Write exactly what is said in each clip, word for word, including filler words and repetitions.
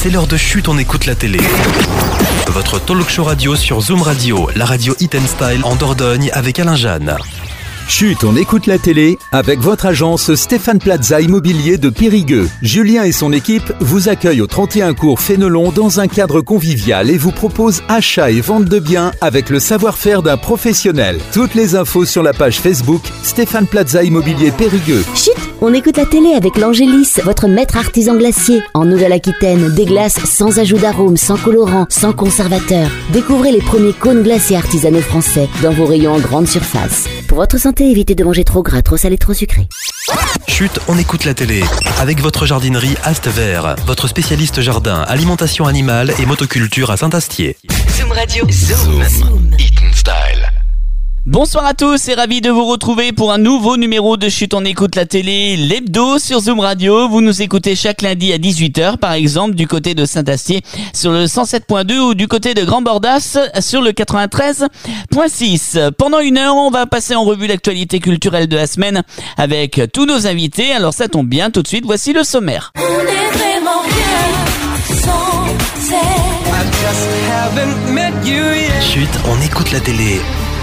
C'est l'heure de Chut, on écoute la télé. Votre talk show radio sur Zoom Radio, la radio Hit and Style en Dordogne avec Alain Jeanne. Chut, on écoute la télé avec votre agence Stéphane Plaza Immobilier de Périgueux. Julien et son équipe vous accueillent au trente et un cours Fénelon dans un cadre convivial et vous proposent achat et vente de biens avec le savoir-faire d'un professionnel. Toutes les infos sur la page Facebook Stéphane Plaza Immobilier Périgueux. Chut, on écoute la télé avec l'Angélis, votre maître artisan glacier. En Nouvelle-Aquitaine, des glaces sans ajout d'arôme, sans colorant, sans conservateur. Découvrez les premiers cônes glaciers artisanaux français dans vos rayons en grande surface. Pour votre santé, évitez de manger trop gras, trop salé, trop sucré. Chut, on écoute la télé avec votre jardinerie Ast Vert, votre spécialiste jardin, alimentation animale et motoculture à Saint-Astier. Zoom Radio, Zoom, Zoom. Hit and Style. Bonsoir à tous et ravi de vous retrouver pour un nouveau numéro de Chut, on écoute la télé, l'hebdo sur Zoom Radio. Vous nous écoutez chaque lundi à dix-huit heures, par exemple, du côté de Saint-Astier sur le cent sept point deux ou du côté de Grand-Bordas sur le quatre-vingt-treize point six. Pendant une heure, on va passer en revue l'actualité culturelle de la semaine avec tous nos invités. Alors ça tombe bien, tout de suite, voici le sommaire. On est vraiment bien sans cesse. Chut, on écoute la télé.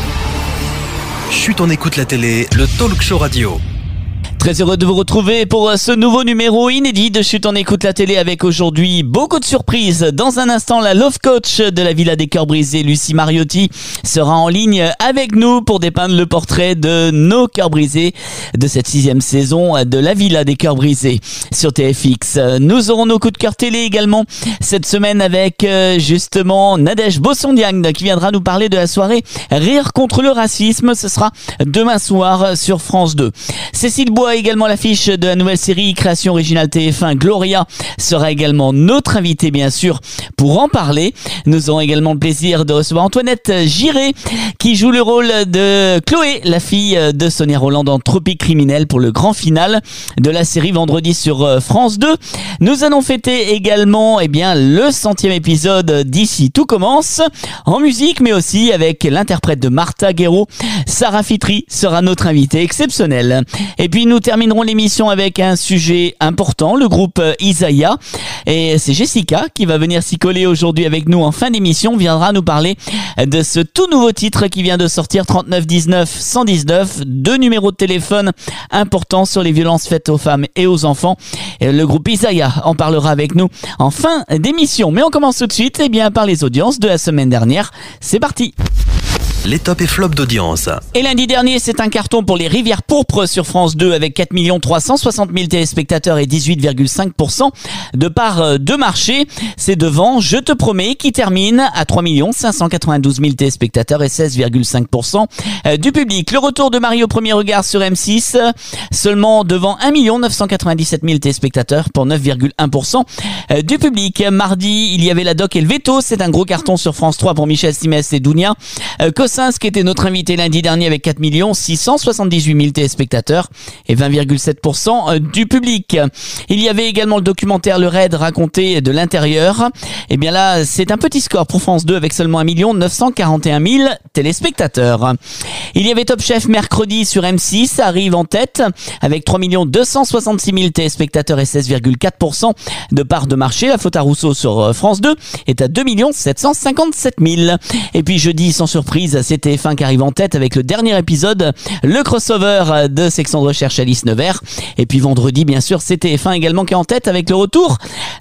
Chut, on écoute la télé, le talk show radio. Très heureux de vous retrouver pour ce nouveau numéro inédit de Chut, on écoute la télé avec aujourd'hui beaucoup de surprises. Dans un instant, la Love Coach de la Villa des Cœurs Brisés, Lucie Mariotti, sera en ligne avec nous pour dépeindre le portrait de nos cœurs brisés de cette sixième saison de la Villa des Cœurs Brisés sur T F X. Nous aurons nos coups de cœur télé également cette semaine avec justement Nadège Bossondiagne qui viendra nous parler de la soirée Rire contre le racisme. Ce sera demain soir sur France deux. Cécile Bois également l'affiche de la nouvelle série création originale T F un Gloria sera également notre invité bien sûr pour en parler. Nous aurons également le plaisir de recevoir Antoinette Giré qui joue le rôle de Chloé, la fille de Sonia Rolland dans Tropique criminel pour le grand final de la série vendredi sur France deux. Nous allons fêter également eh bien le centième épisode d'Ici tout commence en musique mais aussi avec l'interprète de Martha Guerreau. Sarah Fitri sera notre invitée exceptionnelle. Et puis nous terminerons l'émission avec un sujet important, le groupe Isaiah. Et c'est Jessica qui va venir s'y coller aujourd'hui avec nous en fin d'émission, viendra nous parler de ce tout nouveau titre qui vient de sortir, trente-neuf dix-neuf cent dix-neuf, deux numéros de téléphone importants sur les violences faites aux femmes et aux enfants. Et le groupe Isaiah en parlera avec nous en fin d'émission. Mais on commence tout de suite eh bien, par les audiences de la semaine dernière. C'est parti! Les tops et flops d'audience. Et lundi dernier, c'est un carton pour les Rivières pourpres sur France deux avec quatre millions trois cent soixante mille téléspectateurs et dix-huit virgule cinq pour cent de part de marché. C'est devant Je te promets qui termine à trois millions cinq cent quatre-vingt-douze mille téléspectateurs et seize virgule cinq pour cent du public. Le retour de Marie au premier regard sur M six, seulement devant un million neuf cent quatre-vingt-dix-sept mille téléspectateurs pour neuf virgule un pour cent du public. Mardi, il y avait La Doc et le Veto. C'est un gros carton sur France trois pour Michel Simès et Dounia Cossens qui était notre invité lundi dernier avec quatre millions six cent soixante-dix-huit mille téléspectateurs et vingt virgule sept pour cent du public. Il y avait également le documentaire Le Raid raconté de l'intérieur. Et bien là, c'est un petit score pour France deux avec seulement un million neuf cent quarante et un mille téléspectateurs. Il y avait Top Chef mercredi sur M six, ça arrive en tête avec trois millions deux cent soixante-six mille téléspectateurs et seize virgule quatre pour cent de part de marché. La faute à Rousseau sur France deux est à deux millions sept cent cinquante-sept mille. Et puis jeudi, sans surprise, c'est T F un qui arrive en tête avec le dernier épisode, le crossover de Section de Recherche Alice Nevers. Et puis vendredi, bien sûr, c'est T F un également qui est en tête avec le retour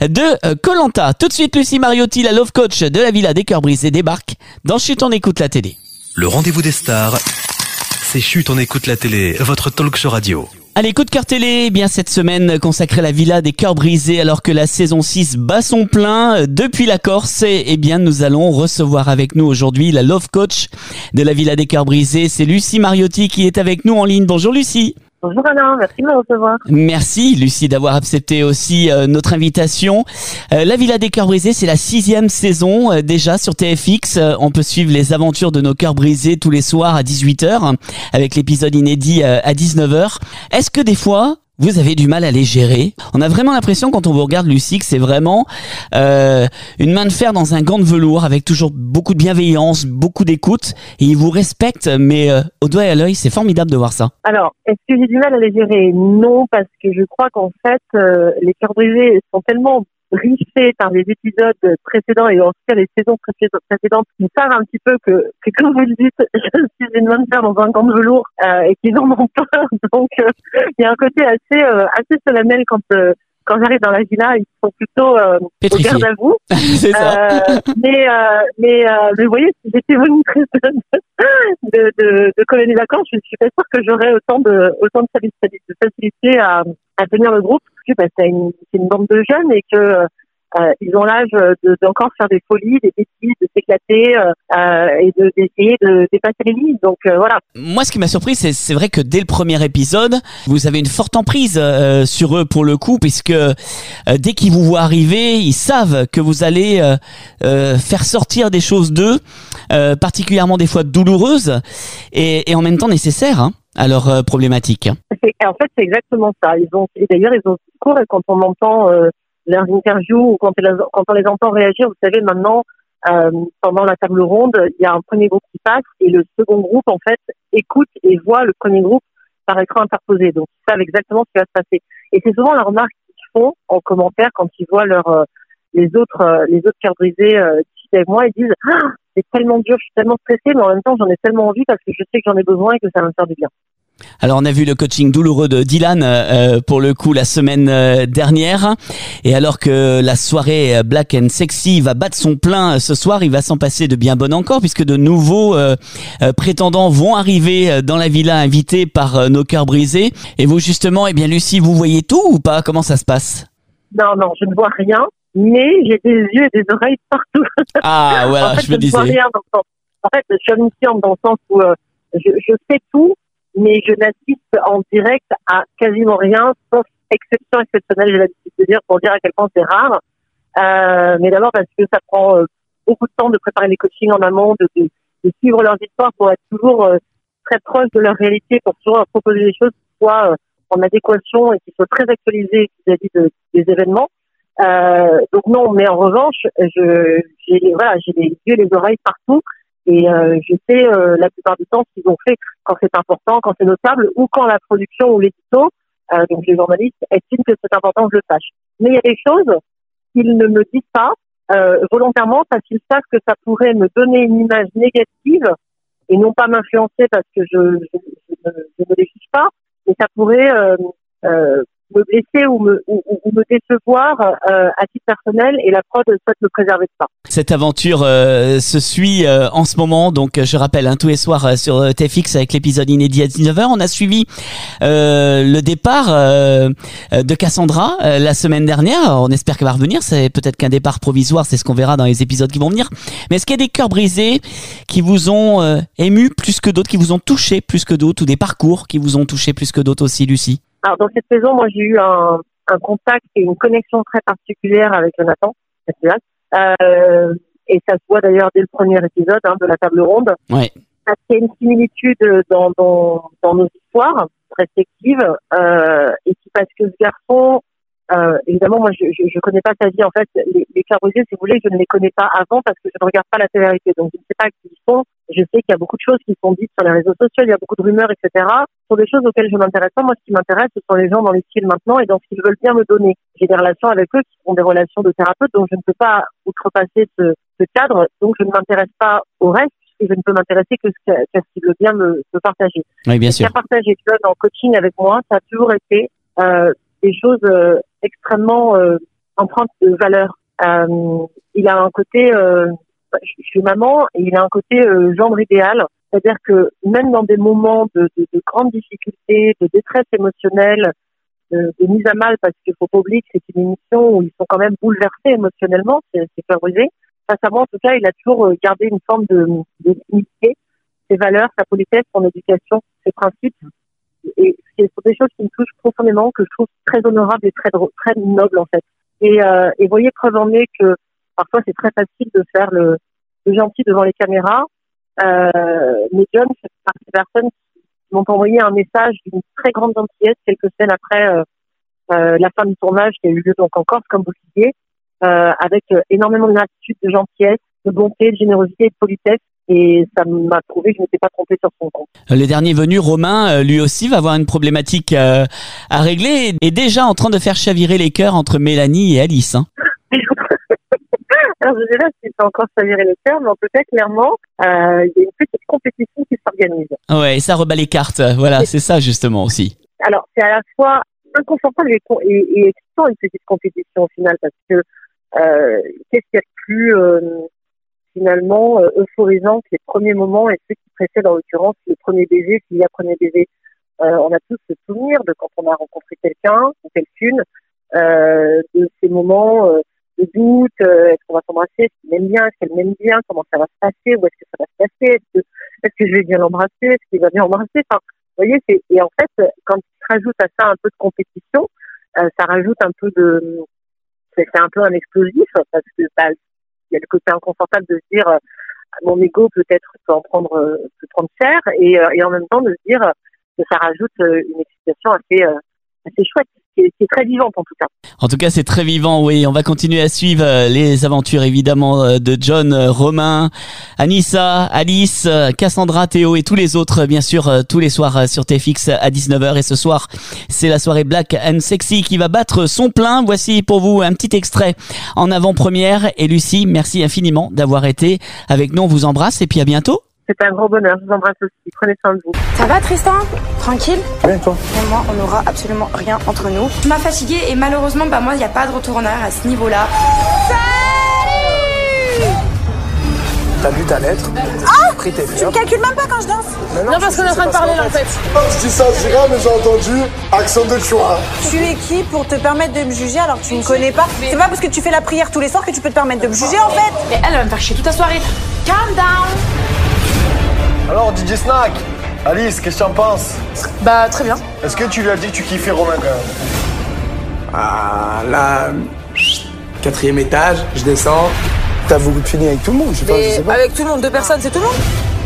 de Koh-Lanta. Tout de suite, Lucie Mariotti, la Love Coach de la Villa des Cœurs Brisés, débarque dans Chut, on écoute la télé. Le rendez-vous des stars, c'est Chut, on écoute la télé, votre talk show radio. Allez, coup de cœur télé, eh bien cette semaine consacrée à la Villa des Cœurs Brisés alors que la saison six bat son plein depuis la Corse. Et eh bien nous allons recevoir avec nous aujourd'hui la Love Coach de la Villa des Cœurs Brisés. C'est Lucie Mariotti qui est avec nous en ligne. Bonjour Lucie. Bonjour Alain, merci de me recevoir. Merci Lucie d'avoir accepté aussi euh, notre invitation. Euh, la Villa des Cœurs Brisés, c'est la sixième saison euh, déjà sur T F X. Euh, on peut suivre les aventures de nos cœurs brisés tous les soirs à dix-huit heures avec l'épisode inédit euh, à dix-neuf heures. Est-ce que des fois vous avez du mal à les gérer? On a vraiment l'impression quand on vous regarde Lucie que c'est vraiment euh, une main de fer dans un gant de velours avec toujours beaucoup de bienveillance, beaucoup d'écoute et ils vous respectent mais euh, au doigt et à l'œil, c'est formidable de voir ça. Alors, est-ce que j'ai du mal à les gérer? Non, parce que je crois qu'en fait, euh, les cœurs brisés sont tellement briefés par les épisodes précédents et en tout cas les saisons précédentes qui savent un petit peu que, que comme vous le dites, je suis une bonne femme dans un gant de velours euh, et qu'ils en ont peur. Donc il euh, y a un côté assez euh, assez solennel quand euh, quand j'arrive dans la villa, ils sont plutôt euh, au garde à vous. C'est ça. Euh, mais euh, mais euh, mais vous voyez, si j'étais monitrice de de, de, de colonies de vacances, je suis pas sûre que j'aurais autant de autant de facilité à à tenir le groupe. Parce que bah, c'est une c'est une bande de jeunes et que Euh, ils ont l'âge de d'encore faire des folies, des bêtises, de s'éclater euh, et de d'essayer de dépasser les limites. Donc euh, voilà. Moi, ce qui m'a surpris, c'est c'est vrai que dès le premier épisode, vous avez une forte emprise euh, sur eux pour le coup, puisque euh, dès qu'ils vous voient arriver, ils savent que vous allez euh, euh, faire sortir des choses d'eux, euh, particulièrement des fois douloureuses et, et en même temps nécessaires hein, à leur euh, problématique. C'est, en fait, c'est exactement ça. Ils ont et d'ailleurs ils ont ce discours et quand on entend euh, leurs interviews ou quand, quand on les entend réagir, vous savez maintenant euh, pendant la table ronde, il y a un premier groupe qui passe et le second groupe en fait écoute et voit le premier groupe par écran interposé, donc ils savent exactement ce qui va se passer. Et c'est souvent la remarque qu'ils font en commentaire quand ils voient leur euh, les autres euh, les autres cœurs brisés euh, discuter avec moi, ils disent ah, c'est tellement dur, je suis tellement stressée, mais en même temps j'en ai tellement envie parce que je sais que j'en ai besoin et que ça va me faire du bien. Alors on a vu le coaching douloureux de Dylan euh, pour le coup la semaine euh, dernière et alors que la soirée Black and Sexy va battre son plein ce soir, il va s'en passer de bien bon encore puisque de nouveaux euh, euh, prétendants vont arriver dans la villa invités par euh, nos cœurs brisés. Et vous justement, eh bien Lucie, vous voyez tout ou pas? Comment ça se passe? Non, non, je ne vois rien, mais j'ai des yeux et des oreilles partout. Ah voilà, en fait, je me disais. Je ne vois rien dans le sens. En fait, je suis omnisciente dans le sens où euh, je, je sais tout, mais je n'assiste en direct à quasiment rien, sauf exception exceptionnelle, j'ai l'habitude de dire, pour dire à quel point c'est rare. Euh, mais d'abord parce que ça prend euh, beaucoup de temps de préparer les coachings en amont, de, de, de suivre leurs histoires pour être toujours euh, très proche de leur réalité, pour toujours leur proposer des choses qui soient euh, en adéquation et qui soient très actualisées vis-à-vis de, des événements. Euh, donc non, mais en revanche, je, j'ai, voilà, j'ai les yeux et les oreilles partout. Et euh, je sais euh, la plupart du temps ce qu'ils ont fait quand c'est important, quand c'est notable, ou quand la production ou l'édito, euh, donc les journalistes, estiment que c'est important que je le sache. Mais il y a des choses qu'ils ne me disent pas euh, volontairement parce qu'ils savent que ça pourrait me donner une image négative et non pas m'influencer parce que je, je, je, ne, je ne les juge pas, mais ça pourrait euh, euh, me blesser ou me, ou, ou me décevoir euh, à titre personnel et la prod souhaite me préserver de ça. Cette aventure euh, se suit euh, en ce moment, donc je rappelle, hein, tous les soirs euh, sur T F X avec l'épisode inédit à dix-neuf heures. On a suivi euh, le départ euh, de Cassandra euh, la semaine dernière. On espère qu'elle va revenir, c'est peut-être qu'un départ provisoire, c'est ce qu'on verra dans les épisodes qui vont venir. Mais est-ce qu'il y a des cœurs brisés qui vous ont euh, ému plus que d'autres, qui vous ont touché plus que d'autres, ou des parcours qui vous ont touché plus que d'autres aussi, Lucie? Alors dans cette saison, moi j'ai eu un, un contact et une connexion très particulière avec Jonathan, euh, et ça se voit d'ailleurs dès le premier épisode hein, de la table ronde. Ouais. Ça fait une similitude dans, dans, dans nos histoires respectives, euh, et puis parce que ce garçon, euh, évidemment moi je, je je connais pas sa vie en fait, les, les cœurs brisés si vous voulez, je ne les connais pas avant parce que je ne regarde pas la télé-réalité, donc je ne sais pas qui ils sont. Je sais qu'il y a beaucoup de choses qui sont dites sur les réseaux sociaux, il y a beaucoup de rumeurs, et cetera. Ce sont des choses auxquelles je m'intéresse pas. Moi, ce qui m'intéresse, ce sont les gens dans les styles maintenant et donc s'ils veulent bien me donner. J'ai des relations avec eux qui sont des relations de thérapeute, donc je ne peux pas outrepasser ce, ce cadre. Donc je ne m'intéresse pas au reste, puisque je ne peux m'intéresser que ce qu'à ce qu'ils veulent bien me, me partager. Oui, bien sûr. Ce qu'il a partagé John en coaching avec moi, ça a toujours été euh, des choses euh, extrêmement euh, empreintes de valeur. Euh, il a un côté... Euh, je suis maman et il a un côté euh, gendre idéal, c'est-à-dire que même dans des moments de, de, de grande difficulté, de détresse émotionnelle, de, de mise à mal, parce qu'il faut pas oublier que c'est une émission où ils sont quand même bouleversés émotionnellement, c'est, c'est favorisé. Face à moi, en tout cas, il a toujours gardé une forme de, de dignité, ses valeurs, sa politesse, son éducation, ses principes. Et ce sont des choses qui me touchent profondément, que je trouve très honorables et très, très nobles en fait. Et, euh, et voyez, preuve en est que parfois, c'est très facile de faire le, le gentil devant les caméras. Euh, mais John fait partie des personnes qui m'ont envoyé un message d'une très grande gentillesse quelques semaines après euh, euh, la fin du tournage qui a eu lieu donc en Corse, comme vous le disiez, euh, avec euh, énormément de gratitude, de gentillesse, de bonté, de générosité et de politesse. Et ça m'a prouvé que je ne m'étais pas trompée sur son compte. Le dernier venu, Romain, lui aussi va avoir une problématique euh, à régler et est déjà en train de faire chavirer les cœurs entre Mélanie et Alice. Hein. Alors, je sais pas si c'est encore s'avérer le terme, mais en tout cas, clairement, euh, il y a une petite compétition qui s'organise. Ouais, et ça rebat les cartes. Voilà, c'est ça justement aussi. Alors, c'est à la fois inconfortable et, et, et excitant une petite compétition au final, parce que euh, qu'est-ce qu'il y a de plus euh, finalement euh, euphorisant que les premiers moments et ceux qui précèdent en l'occurrence le premier baiser, s'il y a premier baiser. Euh, on a tous ce souvenir de quand on a rencontré quelqu'un ou quelqu'une, euh, de ces moments euh, de doute, euh, est-ce qu'on va s'embrasser, est-ce qu'il m'aime bien, est-ce qu'elle m'aime bien, comment ça va se passer, où est-ce que ça va se passer, est-ce que, est-ce que je vais bien l'embrasser, est-ce qu'il va bien l'embrasser, enfin, vous voyez, c'est, et en fait, quand tu rajoutes à ça un peu de compétition, euh, ça rajoute un peu de, c'est, c'est un peu un explosif, parce que bah, il y a le côté inconfortable de se dire, euh, mon ego peut-être peut en prendre, euh, peut prendre cher, et, euh, et en même temps de se dire que ça rajoute euh, une excitation assez, euh, assez chouette. C'est, c'est très vivant en tout cas. En tout cas, c'est très vivant, oui. On va continuer à suivre euh, les aventures, évidemment, euh, de John, euh, Romain, Anissa, Alice, euh, Cassandra, Théo et tous les autres, euh, bien sûr, euh, tous les soirs euh, sur T F X à dix-neuf heures. Et ce soir, c'est la soirée Black and Sexy qui va battre son plein. Voici pour vous un petit extrait en avant-première. Et Lucie, merci infiniment d'avoir été avec nous. On vous embrasse et puis à bientôt. C'est un gros bonheur. Je vous embrasse aussi. Prenez soin de vous. Ça va, Tristan? Tranquille? Oui, toi? Et moi, on n'aura absolument rien entre nous. Tu m'as fatiguée et malheureusement, bah moi, il n'y a pas de retour en arrière à ce niveau-là. Salut! T'as lu ta lettre? Ah! Pris tes Tu fleurs. me calcules même pas quand je danse? Non, non, Non, parce qu'on est en train de parler là, en fait. Je dis ça, je dis rien, mais j'ai entendu accent de choix. Tu es qui pour te permettre de me juger alors que tu me connais pas? C'est pas parce que tu fais la prière tous les soirs que tu peux te permettre de me juger, en fait. Mais elle va me faire chier toute la soirée. Calm down. Alors, D J Snack, Alice, qu'est-ce que tu en penses? Bah, très bien. Est-ce que tu lui as dit que tu kiffais Romain quand même? Ah, là, quatrième étage, je descends. T'as voulu finir avec tout le monde, je sais pas, je sais pas. Avec tout le monde, deux personnes, c'est tout le monde?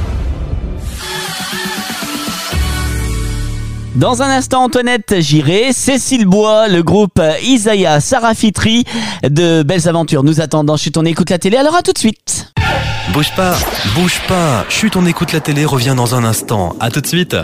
Dans un instant, Antoinette Giré, Cécile Bois, le groupe Isaiah, Sarah Fitri de Belles Aventures nous attendent. Chut, on écoute la télé, alors à tout de suite. Bouge pas, bouge pas. Chut, on écoute la télé, revient dans un instant. À tout de suite.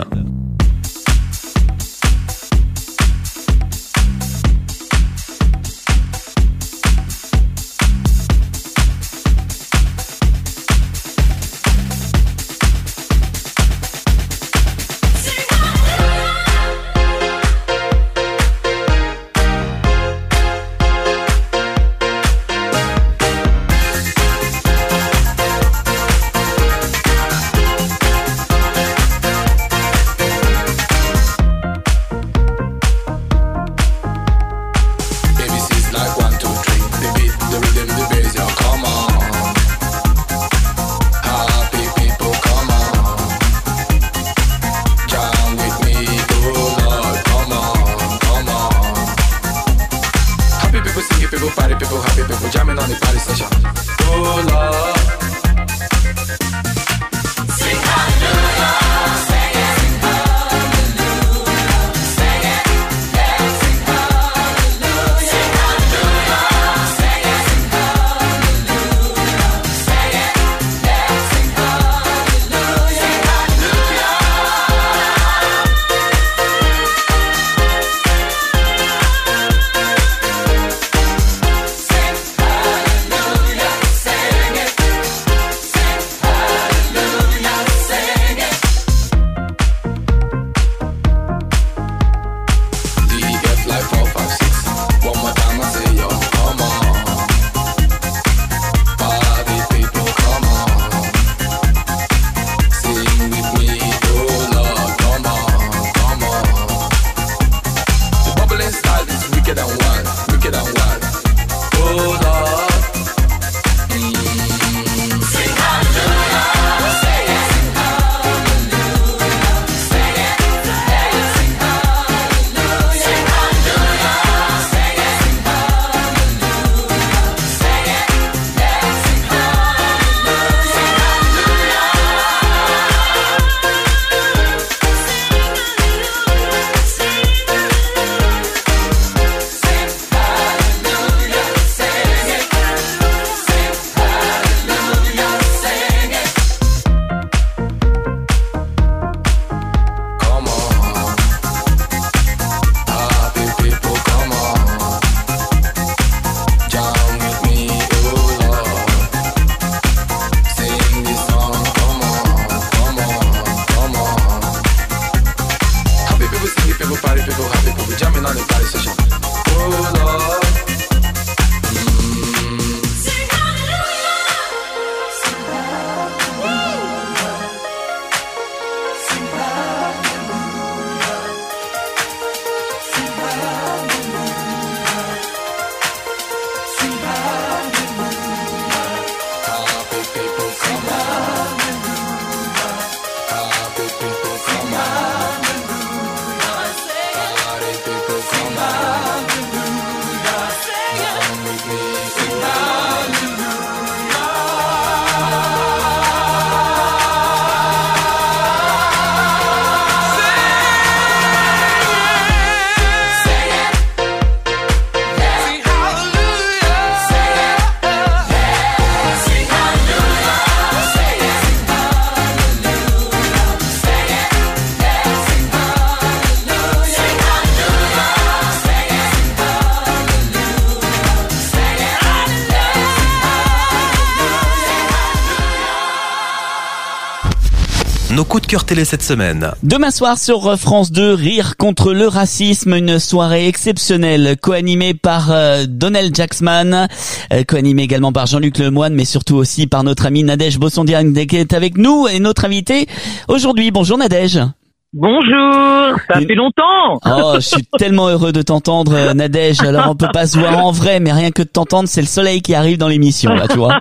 nos coups de cœur télé cette semaine. Demain soir sur France deux, Rire contre le racisme, une soirée exceptionnelle, co-animée par euh, Donald Jacksman, euh, co-animée également par Jean-Luc Lemoyne, mais surtout aussi par notre ami Nadège Bossondian qui est avec nous et notre invité aujourd'hui. Bonjour Nadège. Bonjour, ça fait longtemps. Oh, je suis tellement heureux de t'entendre, Nadège. Alors, on peut pas se voir en vrai, mais rien que de t'entendre, c'est le soleil qui arrive dans l'émission, là, tu vois.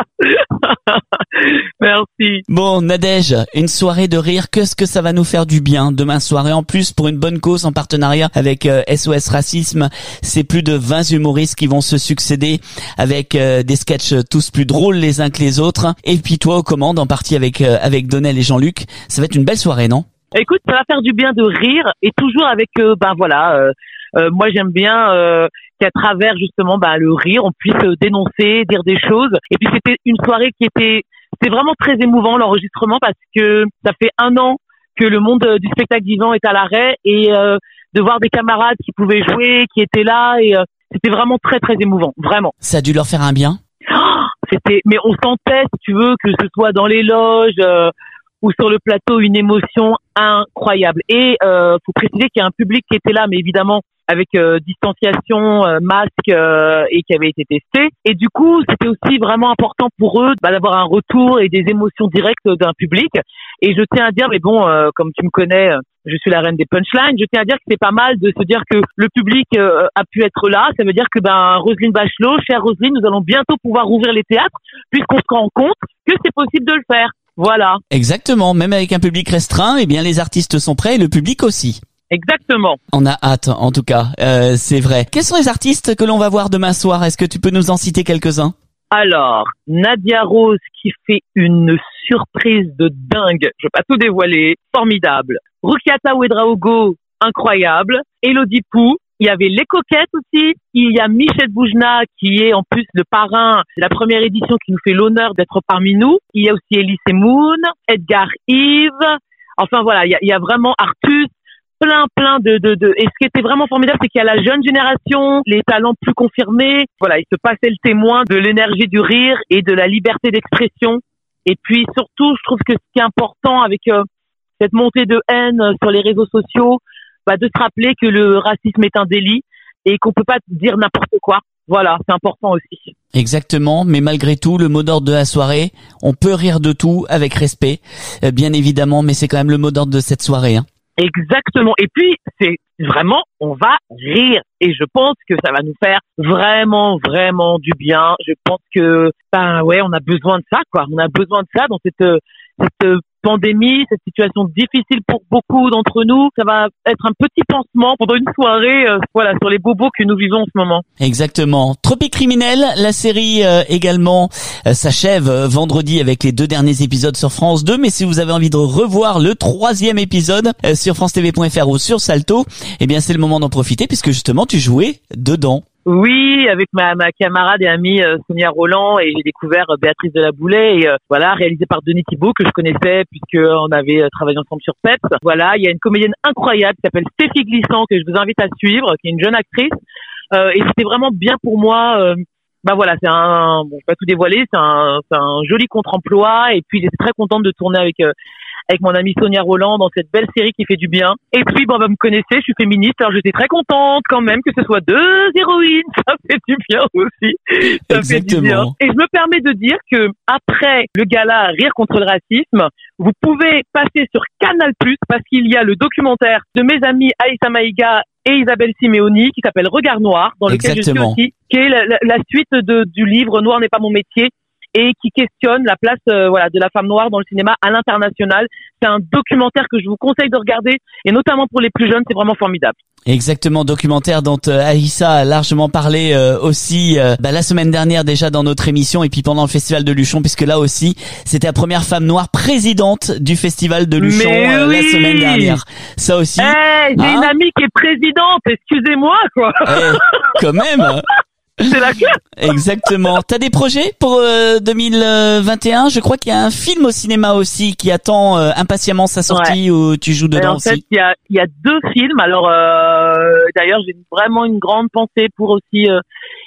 Merci. Bon, Nadège, une soirée de rire, qu'est-ce que ça va nous faire du bien demain soir, et en plus pour une bonne cause en partenariat avec euh, S O S Racisme. C'est plus de vingt humoristes qui vont se succéder avec euh, des sketchs tous plus drôles les uns que les autres. Et puis toi aux commandes, en partie avec euh, avec Donnel et Jean-Luc. Ça va être une belle soirée, non? Écoute, ça va faire du bien de rire et toujours avec, euh, ben voilà, euh, euh, moi j'aime bien euh, qu'à travers justement ben, le rire, on puisse euh, dénoncer, dire des choses. Et puis c'était une soirée qui était, c'était vraiment très émouvant l'enregistrement parce que ça fait un an que le monde euh, du spectacle vivant est à l'arrêt et euh, de voir des camarades qui pouvaient jouer, qui étaient là et euh, c'était vraiment très très émouvant, vraiment. Ça a dû leur faire un bien. Oh, c'était, mais on sentait, si tu veux, que ce soit dans les loges. Euh, ou sur le plateau, une émotion incroyable. Et euh, faut préciser qu'il y a un public qui était là, mais évidemment avec euh, distanciation, euh, masque euh, et qui avait été testé. Et du coup, c'était aussi vraiment important pour eux bah, d'avoir un retour et des émotions directes d'un public. Et je tiens à dire, mais bon, euh, comme tu me connais, je suis la reine des punchlines. Je tiens à dire que c'est pas mal de se dire que le public euh, a pu être là. Ça veut dire que ben Roselyne Bachelot, chère Roselyne, nous allons bientôt pouvoir ouvrir les théâtres puisqu'on se rend compte que c'est possible de le faire. Voilà. Exactement. Même avec un public restreint, eh bien les artistes sont prêts et le public aussi. Exactement. On a hâte, en tout cas. Euh, c'est vrai. Quels sont les artistes que l'on va voir demain soir? Est-ce que tu peux nous en citer quelques-uns? Alors, Nadia Rose qui fait une surprise de dingue. Je vais pas tout dévoiler. Formidable. Rukiata Ouedraogo, incroyable. Elodie Pou. Il y avait Les Coquettes aussi. Il y a Michel Boujna qui est en plus le parrain de la première édition qui nous fait l'honneur d'être parmi nous. Il y a aussi Elise Moon, Edgar Yves. Enfin voilà, il y a, il y a vraiment Artus, plein plein de, de, de... Et ce qui était vraiment formidable, c'est qu'il y a la jeune génération, les talents plus confirmés. Voilà, il se passait le témoin de l'énergie du rire et de la liberté d'expression. Et puis surtout, je trouve que ce qui est important avec euh, cette montée de haine sur les réseaux sociaux, bah, de se rappeler que le racisme est un délit et qu'on peut pas dire n'importe quoi. Voilà, c'est important aussi. Exactement, mais malgré tout, le mot d'ordre de la soirée, on peut rire de tout avec respect, euh, bien évidemment, mais c'est quand même le mot d'ordre de cette soirée. Hein. Exactement. Et puis, c'est vraiment, on va rire. Et je pense que ça va nous faire vraiment, vraiment du bien. Je pense que, ben ouais, on a besoin de ça, quoi. On a besoin de ça dans cette, cette pandémie, cette situation difficile pour beaucoup d'entre nous. Ça va être un petit pansement pendant une soirée, euh, voilà, sur les bobos que nous vivons en ce moment. Exactement. Tropique criminel, la série euh, également euh, s'achève euh, vendredi avec les deux derniers épisodes sur France deux. Mais si vous avez envie de revoir le troisième épisode euh, sur france t v point f r ou sur Salto, eh bien c'est le moment d'en profiter puisque justement tu jouais dedans. Oui, avec ma, ma camarade et amie euh, Sonia Roland, et j'ai découvert euh, Béatrice Delaboulet, et euh, voilà, réalisé par Denis Thibault, que je connaissais puisque on avait euh, travaillé ensemble sur Peps. Voilà, il y a une comédienne incroyable qui s'appelle Stéphie Glissant, que je vous invite à suivre, qui est une jeune actrice, euh, et c'était vraiment bien pour moi. Euh, bah voilà, c'est un, bon, je vais pas tout dévoiler, c'est un, c'est un joli contre-emploi, et puis j'étais très contente de tourner avec euh, avec mon amie Sonia Roland dans cette belle série qui fait du bien. Et puis, bon, vous me connaissez, je suis féministe, alors j'étais très contente quand même que ce soit deux héroïnes. Ça fait du bien aussi. Ça Exactement. fait du bien. Et je me permets de dire que après le gala Rire contre le racisme, vous pouvez passer sur Canal plus, parce qu'il y a le documentaire de mes amis Aïssa Maïga et Isabelle Simeoni qui s'appelle Regard Noir, dans lequel Exactement. je suis aussi, qui est la, la, la suite de, du livre Noir n'est pas mon métier, et qui questionne la place euh, voilà de la femme noire dans le cinéma à l'international. C'est un documentaire que je vous conseille de regarder, et notamment pour les plus jeunes, c'est vraiment formidable. Exactement, documentaire dont euh, Aïssa a largement parlé euh, aussi euh, bah, la semaine dernière déjà dans notre émission, et puis pendant le festival de Luchon, puisque là aussi c'était la première femme noire présidente du festival de Luchon euh, oui. la semaine dernière. Ça aussi. Hey, j'ai hein une amie qui est présidente, excusez-moi quoi. Eh, quand même. C'est la classe. Exactement. T'as des projets pour euh, deux mille vingt et un? Je crois qu'il y a un film au cinéma aussi qui attend euh, impatiemment sa sortie, ouais. Où tu joues dedans aussi. En fait, il y a, il y a deux films. Alors, euh, d'ailleurs, j'ai vraiment une grande pensée pour aussi euh,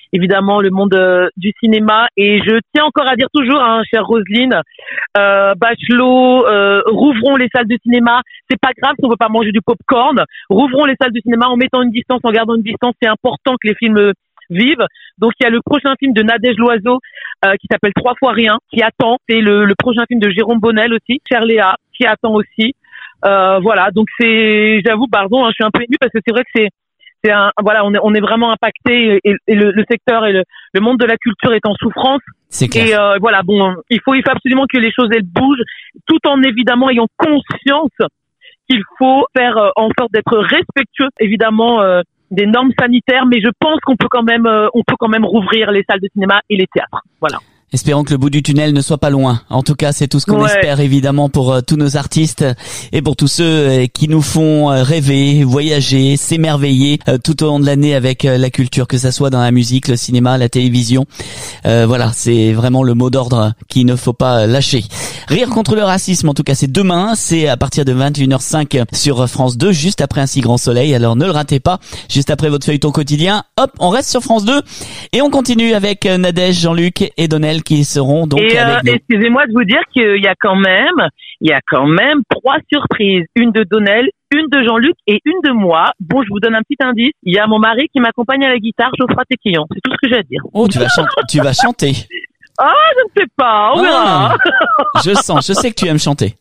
évidemment le monde euh, du cinéma. Et je tiens encore à dire toujours, hein, chère Roselyne, euh, Bachelot, euh, rouvrons les salles de cinéma. C'est pas grave si on veut pas manger du popcorn. Rouvrons les salles de cinéma en mettant une distance, en gardant une distance. C'est important que les films vivent. Donc il y a le prochain film de Nadège Loiseau euh, qui s'appelle Trois fois rien, qui attend. C'est le, le prochain film de Jérôme Bonnel aussi, Chère Léa, qui attend aussi. Euh, voilà, donc c'est, j'avoue, pardon, hein, je suis un peu émue parce que c'est vrai que c'est, c'est un, voilà, on est, on est vraiment impacté et, et le, le secteur et le, le monde de la culture est en souffrance. C'est clair. Et euh, voilà, bon, il faut, il faut absolument que les choses elles bougent, tout en évidemment ayant conscience qu'il faut faire euh, en sorte d'être respectueux, évidemment, euh, des normes sanitaires, mais je pense qu'on peut quand même, euh, on peut quand même rouvrir les salles de cinéma et les théâtres. Voilà. Espérons que le bout du tunnel ne soit pas loin. En tout cas, c'est tout ce qu'on ouais. espère évidemment pour euh, tous nos artistes et pour tous ceux euh, qui nous font euh, rêver, voyager, s'émerveiller euh, tout au long de l'année avec euh, la culture, que ça soit dans la musique, le cinéma, la télévision. Euh, voilà, c'est vraiment le mot d'ordre qu'il ne faut pas lâcher. Rire contre le racisme, en tout cas, c'est demain, c'est à partir de vingt et une heures cinq sur France deux, juste après Un si grand soleil. Alors ne le ratez pas, juste après votre feuilleton quotidien. Hop, on reste sur France deux et on continue avec Nadège, Jean-Luc et Donnel qui seront donc et avec euh, nous. Excusez-moi de vous dire qu'il y a quand même, il y a quand même trois surprises, une de Donnel, une de Jean-Luc et une de moi. Bon, je vous donne un petit indice. Il y a mon mari qui m'accompagne à la guitare, Geoffroy Tequillon. C'est tout ce que j'ai à dire. Oh, tu vas chanter. Tu vas chanter. Ah, je ne sais pas. On verra. Ah, je sens. Je sais que tu aimes chanter.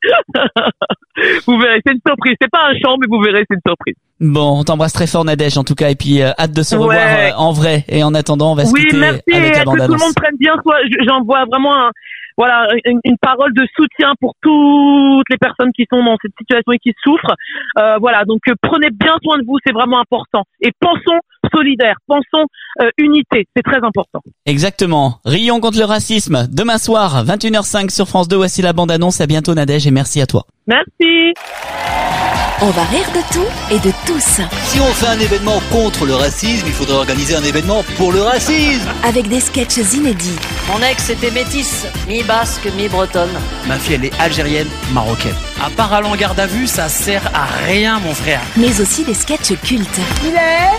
Vous verrez, c'est une surprise. C'est pas un chant, mais vous verrez, c'est une surprise. Bon, on t'embrasse très fort, Nadège, en tout cas, et puis euh, hâte de se revoir ouais. euh, en vrai. Et en attendant, on va se oui, quitter merci, avec la que bande-annonce. tout le monde prenne bien soin. J'envoie vraiment un, voilà, une, une parole de soutien pour toutes les personnes qui sont dans cette situation et qui souffrent. Euh, voilà, donc euh, prenez bien soin de vous, c'est vraiment important. Et pensons solidaire, pensons euh, unité, c'est très important. Exactement. Rions contre le racisme. Demain soir, vingt et une heures cinq sur France deux. Voici la bande-annonce. À bientôt, Nadège, et merci à toi. Merci. On va rire de tout et de tous. Si on fait un événement contre le racisme, il faudrait organiser un événement pour le racisme. Avec des sketchs inédits. Mon ex était métisse, mi-basque, mi-bretonne. Ma fille, elle est algérienne, marocaine. À part aller en garde à vue, ça sert à rien, mon frère. Mais aussi des sketchs cultes. Il est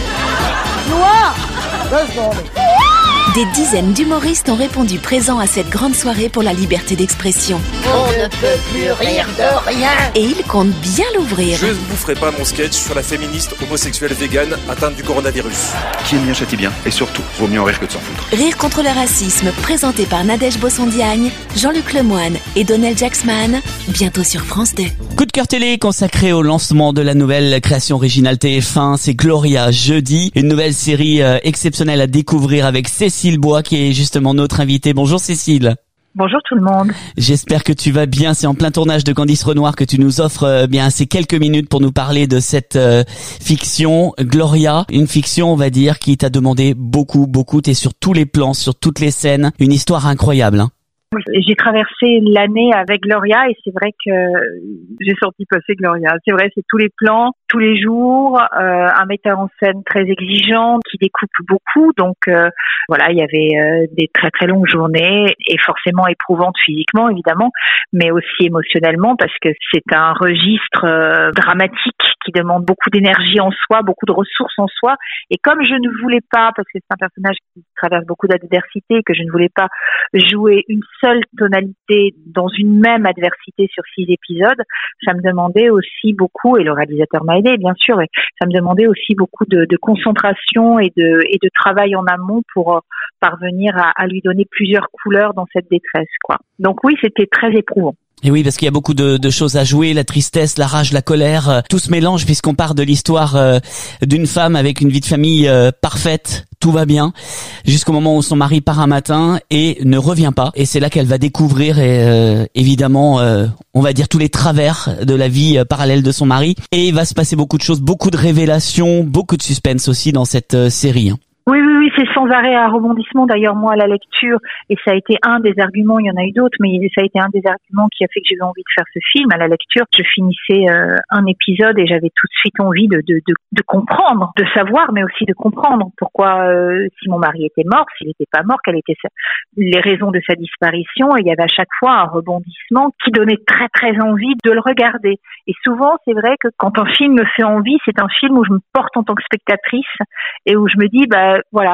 noir. Des dizaines d'humoristes ont répondu présents à cette grande soirée pour la liberté d'expression. On ne peut plus rire de rien. Et ils comptent bien l'ouvrir. Je ne vous ferai pas mon sketch sur la féministe homosexuelle végane atteinte du coronavirus. Qui aime bien châtie bien, et surtout, vaut mieux en rire que de s'en foutre. Rire contre le racisme, présenté par Nadège Bossondiagne, Jean-Luc Lemoine et Donnel Jacksman, bientôt sur France deux. Coup de cœur télé consacré au lancement de la nouvelle création originale T F un, c'est Gloria jeudi, une nouvelle série euh, exceptionnelle à découvrir avec Cécile Bois qui est justement notre invitée. Bonjour Cécile. Bonjour tout le monde. J'espère que tu vas bien. C'est en plein tournage de Candice Renoir que tu nous offres euh, bien ces quelques minutes pour nous parler de cette euh, fiction Gloria, une fiction on va dire qui t'a demandé beaucoup beaucoup. T'es sur tous les plans, sur toutes les scènes, une histoire incroyable. Hein. J'ai traversé l'année avec Gloria et c'est vrai que j'ai senti passer Gloria. C'est vrai, c'est tous les plans, tous les jours, euh, un metteur en scène très exigeant qui découpe beaucoup. Donc euh, voilà, il y avait euh, des très très longues journées et forcément éprouvantes physiquement évidemment, mais aussi émotionnellement parce que c'est un registre euh, dramatique qui demande beaucoup d'énergie en soi, beaucoup de ressources en soi. Et comme je ne voulais pas, parce que c'est un personnage qui traverse beaucoup d'adversité, que je ne voulais pas jouer une seule tonalité dans une même adversité sur six épisodes, ça me demandait aussi beaucoup, et le réalisateur m'a aidé bien sûr, et ça me demandait aussi beaucoup de, de concentration et de, et de travail en amont pour parvenir à, à lui donner plusieurs couleurs dans cette détresse, quoi. Donc oui, c'était très éprouvant. Et oui, parce qu'il y a beaucoup de, de choses à jouer, la tristesse, la rage, la colère, euh, tout se mélange puisqu'on part de l'histoire euh, d'une femme avec une vie de famille euh, parfaite, tout va bien, jusqu'au moment où son mari part un matin et ne revient pas. Et c'est là qu'elle va découvrir et, euh, évidemment, euh, on va dire tous les travers de la vie euh, parallèle de son mari. Et il va se passer beaucoup de choses, beaucoup de révélations, beaucoup de suspense aussi dans cette euh, série. Hein. Oui, oui, oui, c'est sans arrêt à rebondissement. D'ailleurs, moi, à la lecture, et ça a été un des arguments, il y en a eu d'autres, mais ça a été un des arguments qui a fait que j'avais envie de faire ce film. À la lecture, je finissais euh, un épisode et j'avais tout de suite envie de, de, de, de comprendre, de savoir, mais aussi de comprendre pourquoi, euh, si mon mari était mort, s'il n'était pas mort, quelles étaient sa, les raisons de sa disparition. Et il y avait à chaque fois un rebondissement qui donnait très, très envie de le regarder. Et souvent, c'est vrai que quand un film me fait envie, c'est un film où je me porte en tant que spectatrice et où je me dis, bah, voilà,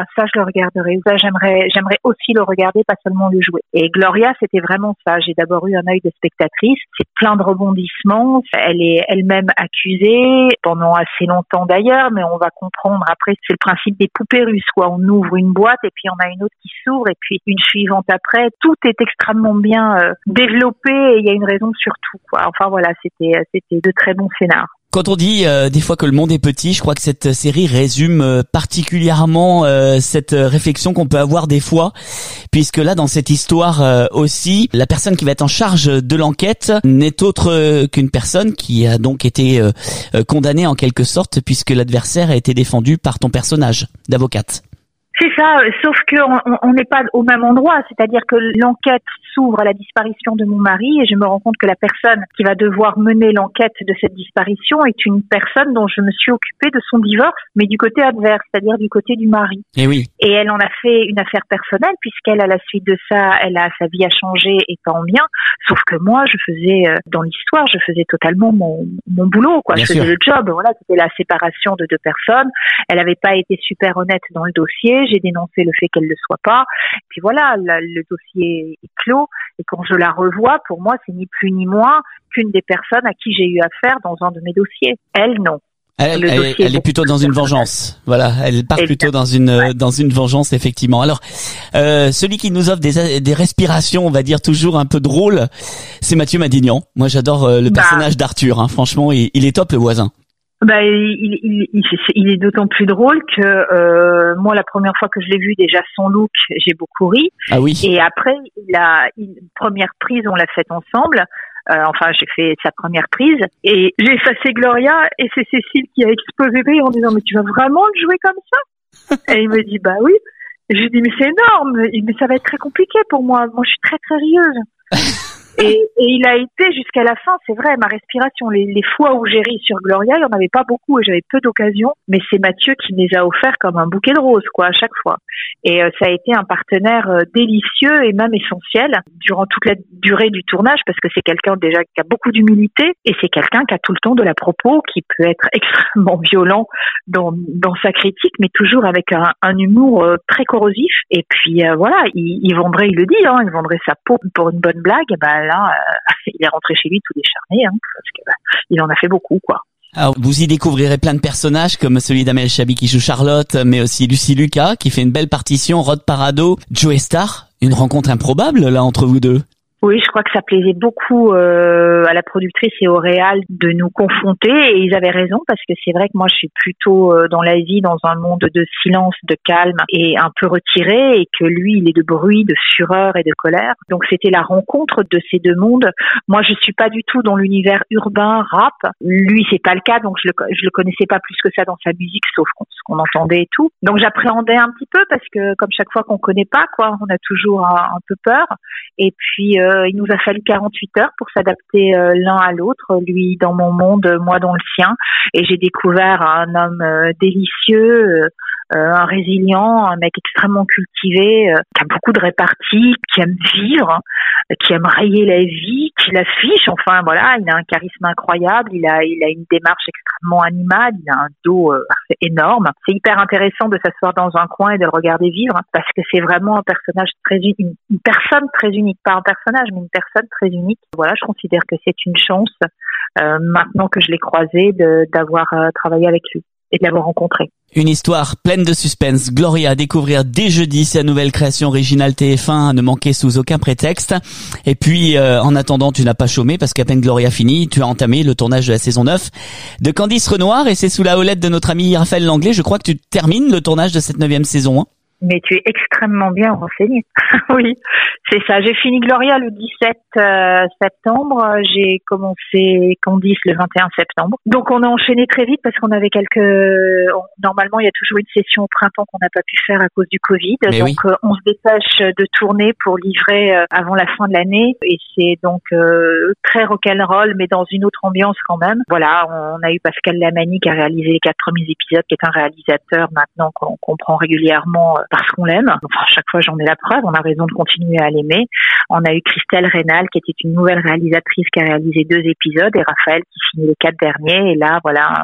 voilà, ça je le regarderai. Ça j'aimerais, j'aimerais aussi le regarder, pas seulement le jouer. Et Gloria, c'était vraiment ça. J'ai d'abord eu un œil de spectatrice. C'est plein de rebondissements. Elle est elle-même accusée pendant assez longtemps d'ailleurs, mais on va comprendre après. C'est le principe des poupées russes, quoi. On ouvre une boîte et puis on a une autre qui s'ouvre et puis une suivante après. Tout est extrêmement bien euh, développé et il y a une raison sur tout, quoi. Enfin voilà, c'était c'était de très bons scénars. Quand on dit euh, des fois que le monde est petit, je crois que cette série résume euh, particulièrement euh, cette réflexion qu'on peut avoir des fois, puisque là, dans cette histoire euh, aussi, la personne qui va être en charge de l'enquête n'est autre euh, qu'une personne qui a donc été euh, euh, condamnée en quelque sorte, puisque l'adversaire a été défendu par ton personnage d'avocate. C'est ça, sauf qu'on n'est pas au même endroit, c'est-à-dire que l'enquête s'ouvre à la disparition de mon mari et je me rends compte que la personne qui va devoir mener l'enquête de cette disparition est une personne dont je me suis occupée de son divorce, mais du côté adverse, c'est-à-dire du côté du mari. Et oui. Et elle en a fait une affaire personnelle puisqu'elle, à la suite de ça, elle a sa vie a changé et pas en bien. Sauf que moi, je faisais dans l'histoire, je faisais totalement mon mon boulot, quoi. Bien je faisais sûr. Le job. Voilà, c'était la séparation de deux personnes. Elle avait pas été super honnête dans le dossier. J'ai dénoncé le fait qu'elle le soit pas. Puis voilà, le, le dossier est clos. Et quand je la revois, pour moi, c'est ni plus ni moins qu'une des personnes à qui j'ai eu affaire dans un de mes dossiers. Elle, non. Elle, elle, est, elle est plutôt dans une vengeance. Voilà, elle part plutôt dans une ouais. dans une vengeance effectivement. Alors, euh, celui qui nous offre des des respirations, on va dire toujours un peu drôles, c'est Mathieu Madignan. Moi, j'adore euh, le bah. personnage d'Arthur. Hein. Franchement, il, il est top, le voisin. Bah, il, il, il, il est d'autant plus drôle que euh, moi, la première fois que je l'ai vu, déjà son look, j'ai beaucoup ri. Ah oui. Et après, il a une première prise, on l'a faite ensemble. Euh, enfin, j'ai fait sa première prise et j'ai effacé Gloria et c'est Cécile qui a explosé en disant mais tu vas vraiment le jouer comme ça? Et il me dit bah oui. Et je lui dis mais c'est énorme, mais ça va être très compliqué pour moi. Moi, je suis très très rieuse. Et, et il a été jusqu'à la fin, c'est vrai, ma respiration. Les, les fois où j'ai ri sur Gloria, il y en avait pas beaucoup et j'avais peu d'occasions. Mais c'est Mathieu qui me les a offerts comme un bouquet de roses, quoi, à chaque fois. Et euh, ça a été un partenaire euh, délicieux et même essentiel durant toute la durée du tournage parce que c'est quelqu'un déjà qui a beaucoup d'humilité et c'est quelqu'un qui a tout le temps de la propos, qui peut être extrêmement violent dans, dans sa critique, mais toujours avec un, un humour euh, très corrosif. Et puis euh, voilà, il, il vendrait, il le dit, hein, il vendrait sa peau pour une bonne blague. Bah là, euh, il est rentré chez lui tout décharné, hein, parce que bah, il en a fait beaucoup, quoi. Alors, vous y découvrirez plein de personnages comme celui d'Amel Chabi qui joue Charlotte, mais aussi Lucie Lucas qui fait une belle partition, Rod Parado, Joe Star. Une rencontre improbable là entre vous deux. Oui, je crois que ça plaisait beaucoup euh, à la productrice et au réal de nous confronter et ils avaient raison parce que c'est vrai que moi je suis plutôt euh, dans la vie, dans un monde de silence, de calme et un peu retiré et que lui il est de bruit, de fureur et de colère. Donc c'était la rencontre de ces deux mondes. Moi je suis pas du tout dans l'univers urbain rap. Lui c'est pas le cas donc je le je le connaissais pas plus que ça dans sa musique sauf ce qu'on entendait et tout. Donc j'appréhendais un petit peu parce que comme chaque fois qu'on connaît pas quoi, on a toujours un, un peu peur et puis euh, il nous a fallu quarante-huit heures pour s'adapter euh, l'un à l'autre, lui dans mon monde, moi dans le sien. Et j'ai découvert un homme euh, délicieux, euh, un résilient, un mec extrêmement cultivé, euh, qui a beaucoup de répartie, qui aime vivre, euh, qui aime rayer la vie, qui l'affiche. Enfin voilà, il a un charisme incroyable, il a, il a une démarche extrêmement animale, il a un dos euh, énorme. C'est hyper intéressant de s'asseoir dans un coin et de le regarder vivre parce que c'est vraiment un personnage très unique, une, une personne très unique, pas un personnage mais une personne très unique. Voilà, je considère que c'est une chance euh, maintenant que je l'ai croisé de, d'avoir euh, travaillé avec lui et de l'avoir rencontré. Une histoire pleine de suspense. Gloria à découvrir dès jeudi sa nouvelle création originale T F un à ne manquer sous aucun prétexte. Et puis, euh, en attendant, tu n'as pas chômé parce qu'à peine Gloria fini, tu as entamé le tournage de la saison neuf de Candice Renoir et c'est sous la houlette de notre ami Raphaël Langlais. Je crois que tu termines le tournage de cette neuvième saison. Hein. Mais tu es extrêmement bien renseigné. Oui, c'est ça. J'ai fini Gloria le dix-sept euh, septembre. J'ai commencé Candice le vingt et un septembre. Donc on a enchaîné très vite parce qu'on avait quelques... Normalement, il y a toujours une session au printemps qu'on n'a pas pu faire à cause du Covid. Mais donc oui. euh, on se dépêche de tourner pour livrer euh, avant la fin de l'année. Et c'est donc euh, très rock'n'roll, mais dans une autre ambiance quand même. Voilà, on a eu Pascal Lamani qui a réalisé les quatre premiers épisodes, qui est un réalisateur maintenant qu'on comprend régulièrement euh, parce qu'on l'aime. Enfin, à chaque fois, j'en ai la preuve. On a raison de continuer à l'aimer. On a eu Christelle Rénal, qui était une nouvelle réalisatrice qui a réalisé deux épisodes, et Raphaël qui finit les quatre derniers. Et là, voilà,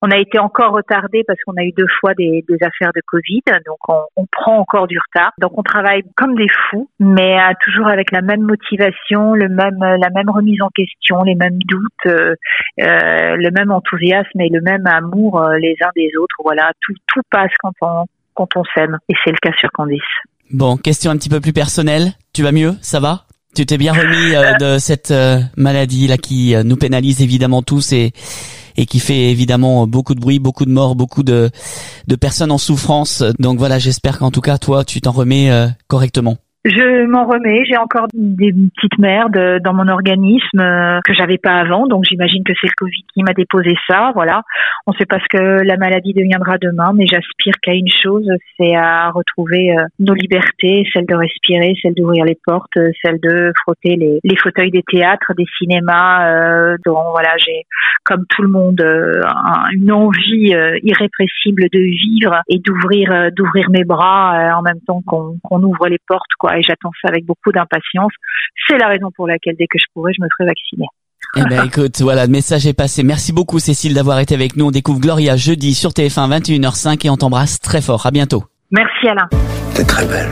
On a été encore retardé parce qu'on a eu deux fois des, des affaires de Covid, donc on, on prend encore du retard. Donc on travaille comme des fous, mais euh, toujours avec la même motivation, le même, la même remise en question, les mêmes doutes, euh, euh, le même enthousiasme et le même amour euh, les uns des autres. Voilà, tout, tout passe quand on, quand on s'aime, et c'est le cas sur Candice. Bon, question un petit peu plus personnelle. Tu vas mieux? Ça va? Tu t'es bien remis euh, de cette euh, maladie là qui euh, nous pénalise évidemment tous et et qui fait évidemment beaucoup de bruit, beaucoup de morts, beaucoup de de personnes en souffrance. Donc voilà, j'espère qu'en tout cas toi tu t'en remets euh, correctement. Je m'en remets, j'ai encore des petites merdes dans mon organisme euh, que j'avais pas avant, donc j'imagine que c'est le Covid qui m'a déposé ça, voilà. On sait pas ce que la maladie deviendra demain, mais j'aspire qu'à une chose, c'est à retrouver euh, nos libertés, celle de respirer, celle d'ouvrir les portes, celle de frotter les, les fauteuils des théâtres, des cinémas, euh, dont voilà, j'ai comme tout le monde euh, un, une envie euh, irrépressible de vivre et d'ouvrir euh, d'ouvrir mes bras euh, en même temps qu'on, qu'on ouvre les portes, quoi. Et j'attends ça avec beaucoup d'impatience. C'est la raison pour laquelle, dès que je pourrai, je me ferai vacciner. Eh ben écoute, voilà, le message est passé. Merci beaucoup Cécile d'avoir été avec nous. On découvre Gloria jeudi sur T F un vingt et une heures cinq et on t'embrasse très fort. À bientôt. Merci Alain. T'es très belle.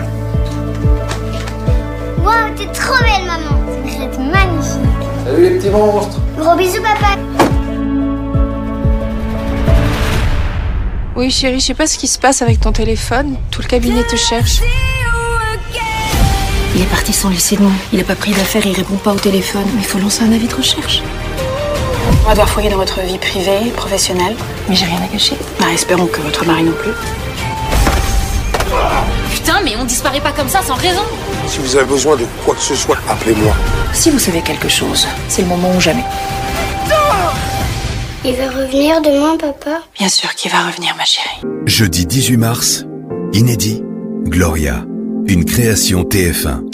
Wow, t'es trop belle maman. C'est magnifique. Salut les petits monstres. Gros bisous papa. Oui chérie, je sais pas ce qui se passe avec ton téléphone. Tout le cabinet te cherche. Il est parti sans laisser de nom. Il n'a pas pris d'affaires, il répond pas au téléphone. Mais il faut lancer un avis de recherche. On va devoir fouiller dans votre vie privée, professionnelle. Mais j'ai rien à cacher. Bah, espérons que votre mari non plus. Putain, mais on disparaît pas comme ça sans raison. Si vous avez besoin de quoi que ce soit, appelez-moi. Si vous savez quelque chose, c'est le moment ou jamais. Il va revenir demain, papa? Bien sûr qu'il va revenir, ma chérie. Jeudi dix-huit mars, inédit, Gloria. Une création T F un.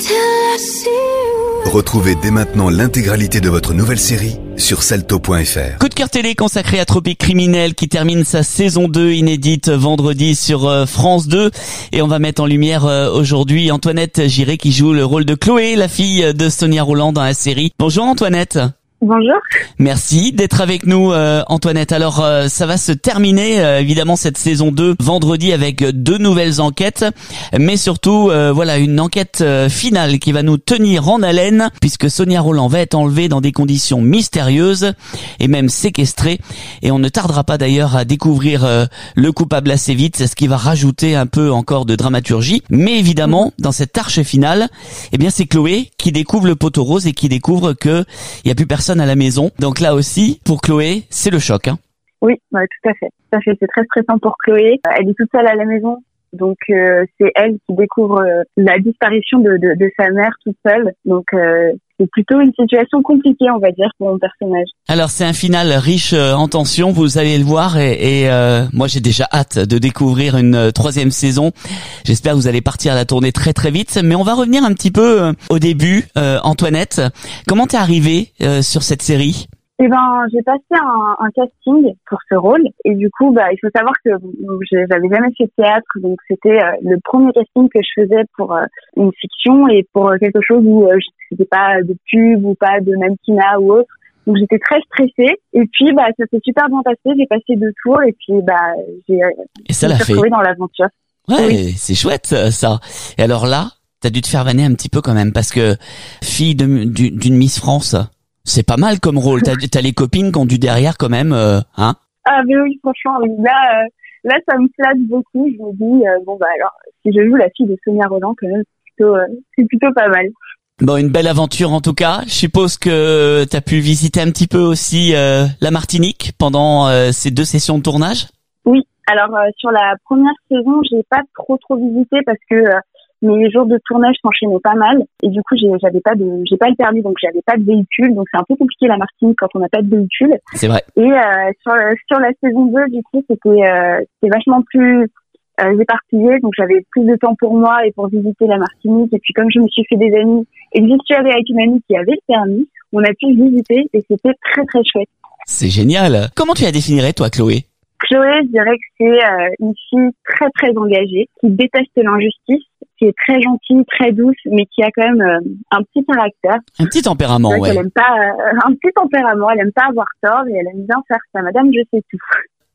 Retrouvez dès maintenant l'intégralité de votre nouvelle série sur salto point f r. Coup de cœur télé consacré à Tropique Criminel qui termine sa saison deux inédite vendredi sur euh, France deux. Et on va mettre en lumière euh, aujourd'hui Antoinette Giré qui joue le rôle de Chloé, la fille de Sonia Rolland dans la série. Bonjour Antoinette. Bonjour. Merci d'être avec nous euh, Antoinette. Alors euh, ça va se terminer euh, évidemment cette saison deux vendredi avec deux nouvelles enquêtes, mais surtout euh, voilà une enquête euh, finale qui va nous tenir en haleine puisque Sonia Rolland va être enlevée dans des conditions mystérieuses et même séquestrée, et on ne tardera pas d'ailleurs à découvrir euh, le coupable assez vite, c'est ce qui va rajouter un peu encore de dramaturgie. Mais évidemment dans cette arche finale, eh bien c'est Chloé qui découvre le poteau rose et qui découvre que il y a plus personne à la maison. Donc là aussi, pour Chloé, c'est le choc. Hein. Oui, ouais, tout à fait. Tout à fait. C'est très stressant pour Chloé. Elle est toute seule à la maison. Donc euh, c'est elle qui découvre euh, la disparition de, de, de sa mère toute seule. Donc euh, c'est plutôt une situation compliquée, on va dire, pour mon personnage. Alors c'est un final riche euh, en tension, vous allez le voir, et, et euh, moi j'ai déjà hâte de découvrir une euh, troisième saison. J'espère que vous allez partir à la tournée très très vite. Mais on va revenir un petit peu euh, au début. euh, Antoinette, comment t'es arrivée euh, sur cette série ? Eh ben, j'ai passé un, un casting pour ce rôle, et du coup, bah, il faut savoir que j'avais jamais fait de théâtre, donc c'était euh, le premier casting que je faisais pour euh, une fiction et pour euh, quelque chose où euh, c'était pas de pub ou pas de mannequinat ou autre. Donc j'étais très stressée, et puis bah ça s'est super bien passé. J'ai passé deux tours, et puis bah j'ai et ça l'a fait retrouvé dans l'aventure. Ouais, oui. C'est chouette ça. Et alors là, t'as dû te faire vanner un petit peu quand même, parce que fille de, d'une Miss France. C'est pas mal comme rôle. T'as, t'as les copines qui ont du derrière quand même, euh, hein? Ah mais oui, franchement, là, euh, là, ça me flatte beaucoup. Je me dis, euh, bon bah alors, si je joue la fille de Sonia Rolland, quand même, c'est plutôt, euh, c'est plutôt pas mal. Bon, une belle aventure en tout cas. Je suppose que t'as pu visiter un petit peu aussi euh, la Martinique pendant euh, ces deux sessions de tournage. Oui. Alors euh, sur la première saison, j'ai pas trop trop visité parce que euh, mes jours de tournage s'enchaînaient pas mal, et du coup j'ai, j'avais pas de, j'ai pas le permis, donc j'avais pas de véhicule, donc c'est un peu compliqué la Martinique quand on n'a pas de véhicule. C'est vrai. Et euh, sur sur la saison deux, du coup c'était euh, c'était vachement plus euh, éparpillé, donc j'avais plus de temps pour moi et pour visiter la Martinique. Et puis comme je me suis fait des amis et que j'y suis allée avec une amie qui avait le permis, on a pu visiter et c'était très très chouette. C'est génial. Comment tu la définirais toi, Chloé? Chloé, je dirais que c'est euh, une fille très très engagée, qui déteste l'injustice, qui est très gentille, très douce, mais qui a quand même euh, un petit caractère. Un petit tempérament, ouais. Elle aime pas euh, un petit tempérament. Elle aime pas avoir tort et elle aime bien faire ça. Madame, je sais tout.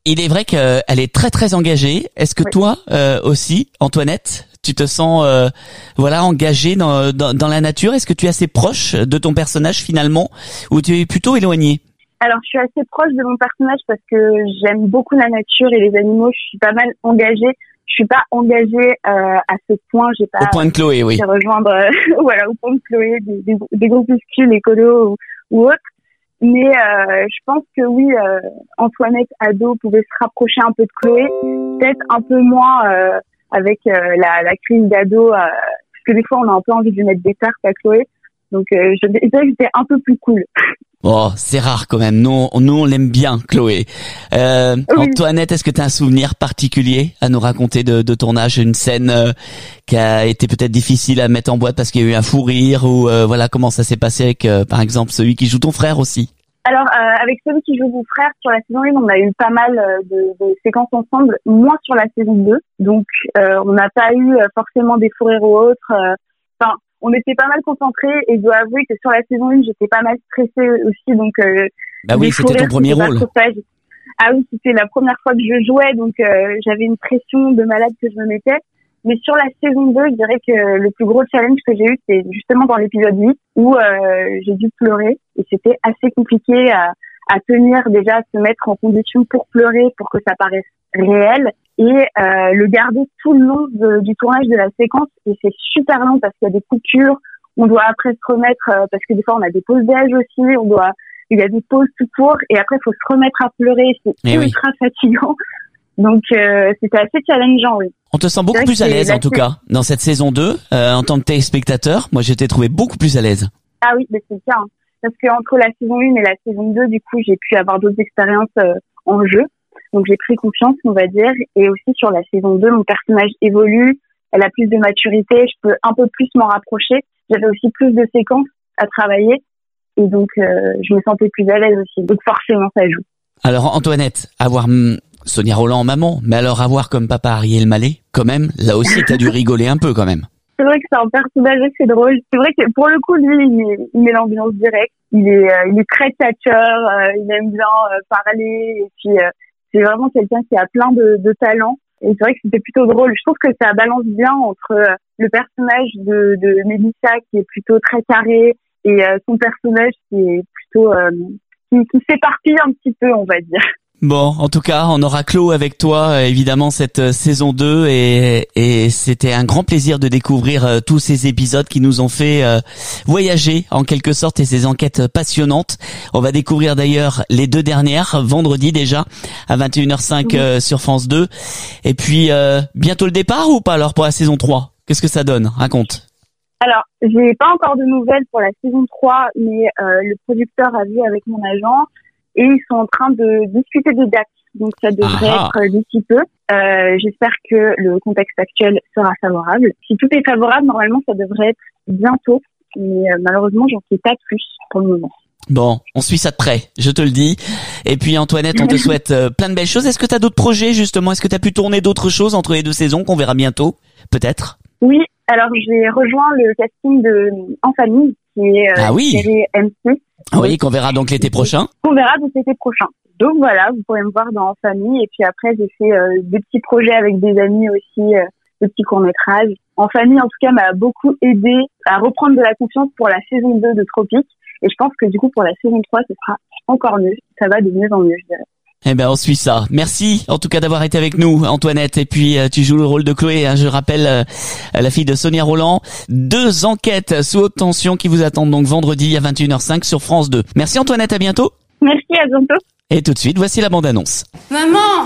Il est vrai qu'elle est très très engagée. Est-ce que oui. toi euh, aussi, Antoinette, tu te sens euh, voilà engagée dans, dans, dans la nature? Est-ce que tu es assez proche de ton personnage finalement, ou tu es plutôt éloignée? Alors, je suis assez proche de mon personnage parce que j'aime beaucoup la nature et les animaux. Je suis pas mal engagée. Je suis pas engagée euh, à ce point. J'ai pas. Au point de Chloé, oui. Rejoindre, euh, voilà, au point de Chloé, des, des, des groupuscules écolos ou, ou autres. Mais euh, je pense que oui, euh, Antoinette ado pouvait se rapprocher un peu de Chloé, peut-être un peu moins euh, avec euh, la, la crise d'ado, euh, parce que des fois on a un peu envie de lui mettre des tartes à Chloé. Donc euh, je dirais que j'étais un peu plus cool. Oh, c'est rare quand même. Nous, nous on l'aime bien, Chloé. Euh, oui. Antoinette, est-ce que tu as un souvenir particulier à nous raconter de, de tournage, une scène euh, qui a été peut-être difficile à mettre en boîte parce qu'il y a eu un fou rire, ou euh, voilà comment ça s'est passé avec, euh, par exemple, celui qui joue ton frère aussi? Alors, euh, avec celui qui joue mon frère, sur la saison un, on a eu pas mal de, de séquences ensemble, moins sur la saison deux. Donc, euh, on n'a pas eu forcément des fous rires ou autres. Enfin, euh, on était pas mal concentrés, et je dois avouer que sur la saison un, j'étais pas mal stressée aussi. Donc, euh, bah oui, c'était ton premier rôle. Ah oui, c'était la première fois que je jouais, donc euh, j'avais une pression de malade que je me mettais. Mais sur la saison deux, je dirais que le plus gros challenge que j'ai eu, c'est justement dans l'épisode huit, où euh, j'ai dû pleurer, et c'était assez compliqué à, à tenir, déjà à se mettre en condition pour pleurer, pour que ça paraisse réel, et euh, le garder tout le long de, du tournage de la séquence. Et c'est super long parce qu'il y a des coupures, on doit après se remettre, euh, parce que des fois on a des pauses d'âge aussi, on doit, il y a des pauses tout court, et après il faut se remettre à pleurer, c'est Mais ultra oui. fatigant. Donc euh, c'était assez challengeant, oui. On te sent beaucoup plus à l'aise en tout cas dans cette saison deux, euh, en tant que téléspectateur. Moi, j'ai été trouvé beaucoup plus à l'aise. Ah oui, mais c'est le cas. Hein. Parce que entre la saison un et la saison deux, du coup, j'ai pu avoir d'autres expériences euh, en jeu. Donc j'ai pris confiance, on va dire. Et aussi sur la saison deux, mon personnage évolue, elle a plus de maturité, je peux un peu plus m'en rapprocher. J'avais aussi plus de séquences à travailler. Et donc, euh, je me sentais plus à l'aise aussi. Donc forcément, ça joue. Alors Antoinette, avoir hum, Sonia Rolland en maman, mais alors avoir comme papa Ariel Mallet, quand même, là aussi, t'as dû rigoler un peu quand même. C'est vrai que c'est un personnage assez drôle. C'est vrai que pour le coup, lui, il met, il met l'ambiance directe. Il est, euh, il est très tchatcheur, euh, il aime bien euh, parler, et puis euh, c'est vraiment quelqu'un qui a plein de, de talent. Et c'est vrai que c'était plutôt drôle. Je trouve que ça balance bien entre euh, le personnage de, de Mélissa, qui est plutôt très carré, et euh, son personnage qui est plutôt euh, qui, qui s'éparpille un petit peu, on va dire. Bon, en tout cas, on aura clos avec toi, euh, évidemment, cette euh, saison deux, et, et c'était un grand plaisir de découvrir euh, tous ces épisodes qui nous ont fait euh, voyager, en quelque sorte, et ces enquêtes passionnantes. On va découvrir d'ailleurs les deux dernières, vendredi déjà, à vingt et une heures cinq euh, sur France deux. Et puis, euh, bientôt le départ ou pas alors pour la saison trois? Qu'est-ce que ça donne? Raconte. Alors, j'ai pas encore de nouvelles pour la saison trois, mais euh, le producteur a vu avec mon agent, et ils sont en train de discuter des dates. Donc ça devrait Aha. être d'ici peu. Euh, j'espère que le contexte actuel sera favorable. Si tout est favorable, normalement ça devrait être bientôt. Mais euh, malheureusement, j'en sais pas plus pour le moment. Bon, on suit ça de près, je te le dis. Et puis Antoinette, on te souhaite euh, plein de belles choses. Est-ce que tu as d'autres projets justement? Est-ce que tu as pu tourner d'autres choses entre les deux saisons qu'on verra bientôt? Peut-être. Oui, alors j'ai rejoint le casting de En Famille, qui est euh, ah oui. série M six. Ah oui, qu'on verra donc l'été prochain. Qu'on verra donc l'été prochain. Donc voilà, vous pourrez me voir dans En Famille. Et puis après, j'ai fait euh, des petits projets avec des amis aussi, euh, des petits courts-métrages. En Famille, en tout cas, m'a beaucoup aidé à reprendre de la confiance pour la saison deux de Tropique. Et je pense que du coup, pour la saison trois, ce sera encore mieux. Ça va de mieux en mieux, je dirais. Eh ben, on suit ça. Merci, en tout cas, d'avoir été avec nous, Antoinette. Et puis, euh, tu joues le rôle de Chloé, hein, je rappelle, euh, la fille de Sonia Rolland. Deux enquêtes sous haute tension qui vous attendent donc vendredi à vingt et une heures cinq sur France deux. Merci Antoinette, à bientôt. Merci, à bientôt. Et tout de suite, voici la bande-annonce. Maman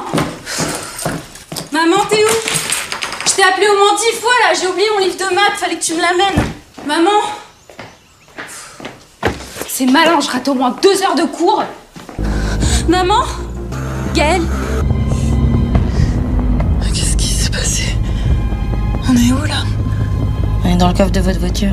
Maman, t'es où? Je t'ai appelé au moins dix fois, là. J'ai oublié mon livre de maths, fallait que tu me l'amènes. Maman C'est malin, je rate au moins deux heures de cours. Maman Gaëlle? Qu'est-ce qui s'est passé? On est où là? On est dans le coffre de votre voiture.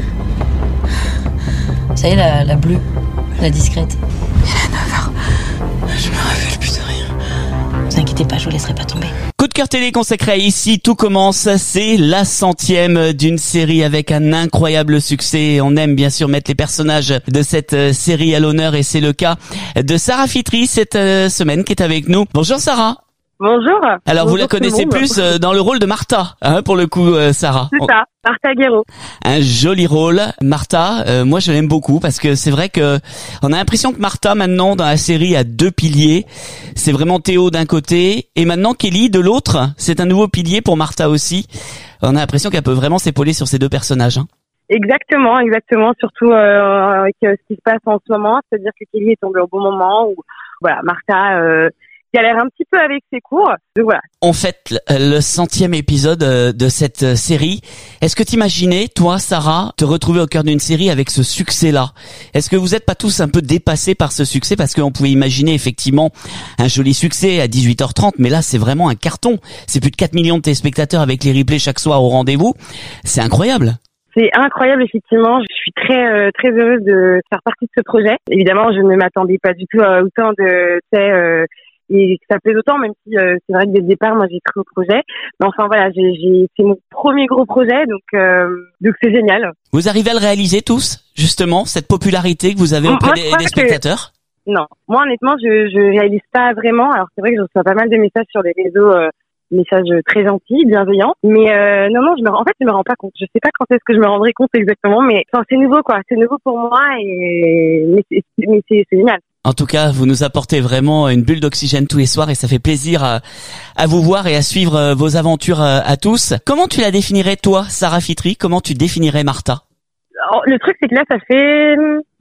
Vous savez, la, la bleue, la discrète. Il est neuf heures. Je me rappelle plus de rien. Ne vous inquiétez pas, je vous laisserai pas tomber. Coup de de cœur télé consacré à Ici tout commence, c'est la centième d'une série avec un incroyable succès. On aime bien sûr mettre les personnages de cette série à l'honneur et c'est le cas de Sarah Fitri cette semaine qui est avec nous. Bonjour Sarah. Bonjour. Alors Bonjour vous la connaissez plus euh, dans le rôle de Martha, hein, pour le coup, euh, Sarah. C'est ça, Martha Guerreau. Un joli rôle, Martha. Euh, moi, je l'aime beaucoup parce que c'est vrai que on a l'impression que Martha maintenant dans la série a deux piliers. C'est vraiment Théo d'un côté et maintenant Kelly de l'autre. C'est un nouveau pilier pour Martha aussi. On a l'impression qu'elle peut vraiment s'épauler sur ces deux personnages. Hein. Exactement, exactement. Surtout euh, avec euh, ce qui se passe en ce moment, c'est-à-dire que Kelly est tombée au bon moment où voilà, Martha. Euh, galère un petit peu avec ses cours. Donc voilà. On fête le centième épisode de cette série. Est-ce que t'imaginais, toi, Sarah, te retrouver au cœur d'une série avec ce succès-là? Est-ce que vous êtes pas tous un peu dépassés par ce succès? Parce qu'on pouvait imaginer effectivement un joli succès à dix-huit heures trente, mais là, c'est vraiment un carton. C'est plus de quatre millions de téléspectateurs avec les replays chaque soir au rendez-vous. C'est incroyable. C'est incroyable, effectivement. Je suis très euh, très heureuse de faire partie de ce projet. Évidemment, je ne m'attendais pas du tout à autant de... Tu sais, euh, et que ça plaise autant, même si euh, c'est vrai que dès le départ, moi, j'ai cru au projet. Mais enfin, voilà, j'ai, j'ai, c'est mon premier gros projet, donc euh, donc c'est génial. Vous arrivez à le réaliser tous, justement, cette popularité que vous avez auprès moi, des, des spectateurs? Que... Non, moi, honnêtement, je je réalise pas vraiment. Alors, c'est vrai que je reçois pas mal de messages sur les réseaux, euh, messages très gentils, bienveillants. Mais euh, non, non, je me, en fait, je me rends pas compte. Je sais pas quand est-ce que je me rendrai compte exactement, mais enfin, c'est nouveau, quoi. C'est nouveau pour moi, et mais c'est, mais c'est, c'est génial. En tout cas, vous nous apportez vraiment une bulle d'oxygène tous les soirs et ça fait plaisir à, à vous voir et à suivre vos aventures à, à tous. Comment tu la définirais, toi, Sarah Fitri? Comment tu définirais Martha? Alors, le truc, c'est que là, ça fait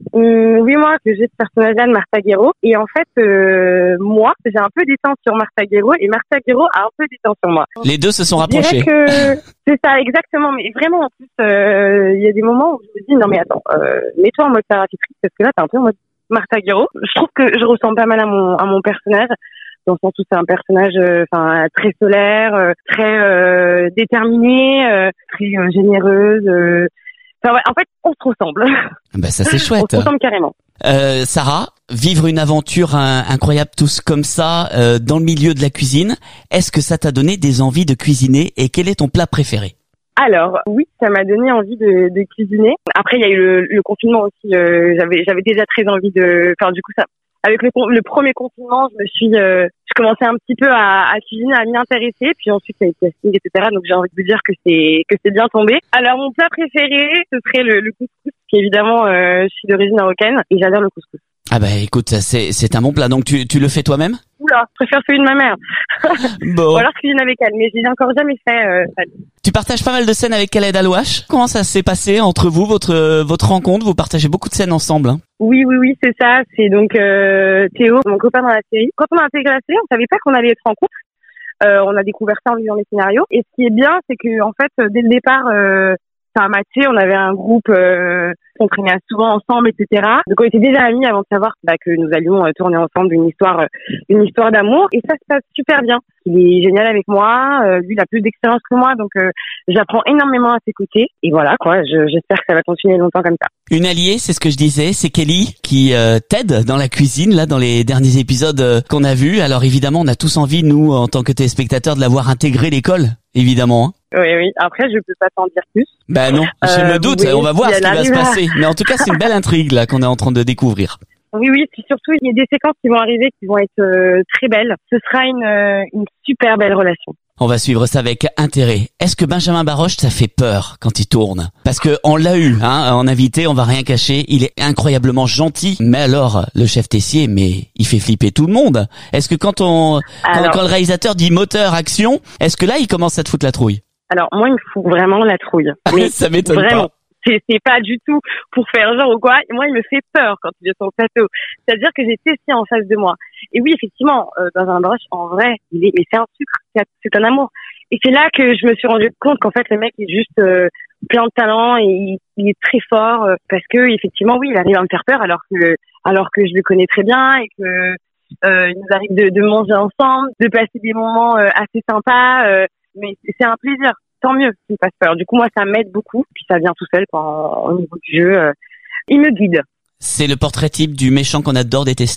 huit mois que j'ai ce personnage-là de Martha Guerreau. Et en fait, euh, moi, j'ai un peu d'étang sur Martha Guerreau et Martha Guerreau a un peu d'étang sur moi. Les deux se sont rapprochés. Je dirais que c'est ça, exactement. Mais vraiment, en plus, il euh, y a des moments où je me dis, non mais attends, euh, mets-toi en mode Sarah Fitri, parce que là, t'es un peu en mode Martha Guerreau. Je trouve que je ressemble pas mal à mon à mon personnage, dans le sens où c'est un personnage enfin euh, très solaire, euh, très euh, déterminé, euh, très euh, généreuse. Euh... Enfin, ouais, en fait, on se ressemble. Bah ça c'est chouette. On se ressemble carrément. Euh, Sarah, vivre une aventure hein, incroyable tous comme ça euh, dans le milieu de la cuisine, est-ce que ça t'a donné des envies de cuisiner et quel est ton plat préféré? Alors oui, ça m'a donné envie de, de cuisiner. Après, il y a eu le, le confinement aussi. Euh, j'avais, j'avais déjà très envie de. Enfin, du coup, ça. Avec le, le premier confinement, je me suis, euh, je commençais un petit peu à, à cuisiner, à m'y intéresser. Puis ensuite, il y a eu le casting, et cetera. Donc j'ai envie de vous dire que c'est que c'est bien tombé. Alors mon plat préféré, ce serait le, le couscous. Qui évidemment, euh, je suis d'origine marocaine et j'adore le couscous. Ah bah écoute, c'est c'est un bon plat. Donc tu tu le fais toi-même? Oula, je préfère celui de ma mère. Bon. Ou alors je cuisine avec elle, mais je l'ai encore jamais fait. Euh, tu partages pas mal de scènes avec Khaled Alouache. Comment ça s'est passé entre vous, votre votre rencontre? Vous partagez beaucoup de scènes ensemble. Hein? Oui, oui, oui, c'est ça. C'est donc euh, Théo, mon copain dans la série. Quand on a intégré la série, on savait pas qu'on allait être en couple. Euh, on a découvert ça en lisant les scénarios. Et ce qui est bien, c'est que en fait, dès le départ, euh, ça a matché. On avait un groupe, euh, on traînait souvent ensemble, et cetera. Donc on était déjà amis avant de savoir bah, que nous allions euh, tourner ensemble une histoire, euh, une histoire d'amour. Et ça se passe super bien. Il est génial avec moi. Euh, lui, il a plus d'expérience que moi, donc euh, j'apprends énormément à ses côtés. Et voilà, quoi. Je, j'espère que ça va continuer longtemps comme ça. Une alliée, c'est ce que je disais, c'est Kelly qui euh, t'aide dans la cuisine là dans les derniers épisodes euh, qu'on a vus. Alors évidemment, on a tous envie, nous, en tant que téléspectateurs, de l'avoir intégré l'école, évidemment. Hein. Oui, oui. Après, je peux pas t'en dire plus. Bah non, je euh, me doute. Oui, on va voir ce qui va se passer. Mais en tout cas, c'est une belle intrigue là qu'on est en train de découvrir. Oui, oui. Puis surtout, il y a des séquences qui vont arriver qui vont être euh, très belles. Ce sera une euh, une super belle relation. On va suivre ça avec intérêt. Est-ce que Benjamin Baroche, ça fait peur quand il tourne? Parce que on l'a eu, hein, en invité, on va rien cacher. Il est incroyablement gentil. Mais alors, le chef Tessier, mais il fait flipper tout le monde. Est-ce que quand on, alors, quand, quand le réalisateur dit moteur, action, est-ce que là, il commence à te foutre la trouille? Alors, moi, il me fout vraiment la trouille. Mais ça m'étonne vraiment. pas. C'est, c'est pas du tout pour faire genre ou quoi. Moi, il me fait peur quand il est sur le plateau. C'est-à-dire que j'ai Tessie en face de moi. Et oui, effectivement, euh, dans un broche, en vrai, il est, mais c'est un sucre, c'est, c'est un amour. Et c'est là que je me suis rendu compte qu'en fait, le mec est juste euh, plein de talent et il, il est très fort euh, parce que effectivement, oui, il arrive à me faire peur alors que alors que je le connais très bien et que euh, il nous arrive de, de manger ensemble, de passer des moments euh, assez sympas. Euh, mais c'est un plaisir. Tant mieux qu'il me fasse peur. Du coup, moi, ça m'aide beaucoup. Puis ça vient tout seul quand, au niveau du jeu. Euh, il me guide. C'est le portrait type du méchant qu'on adore détester.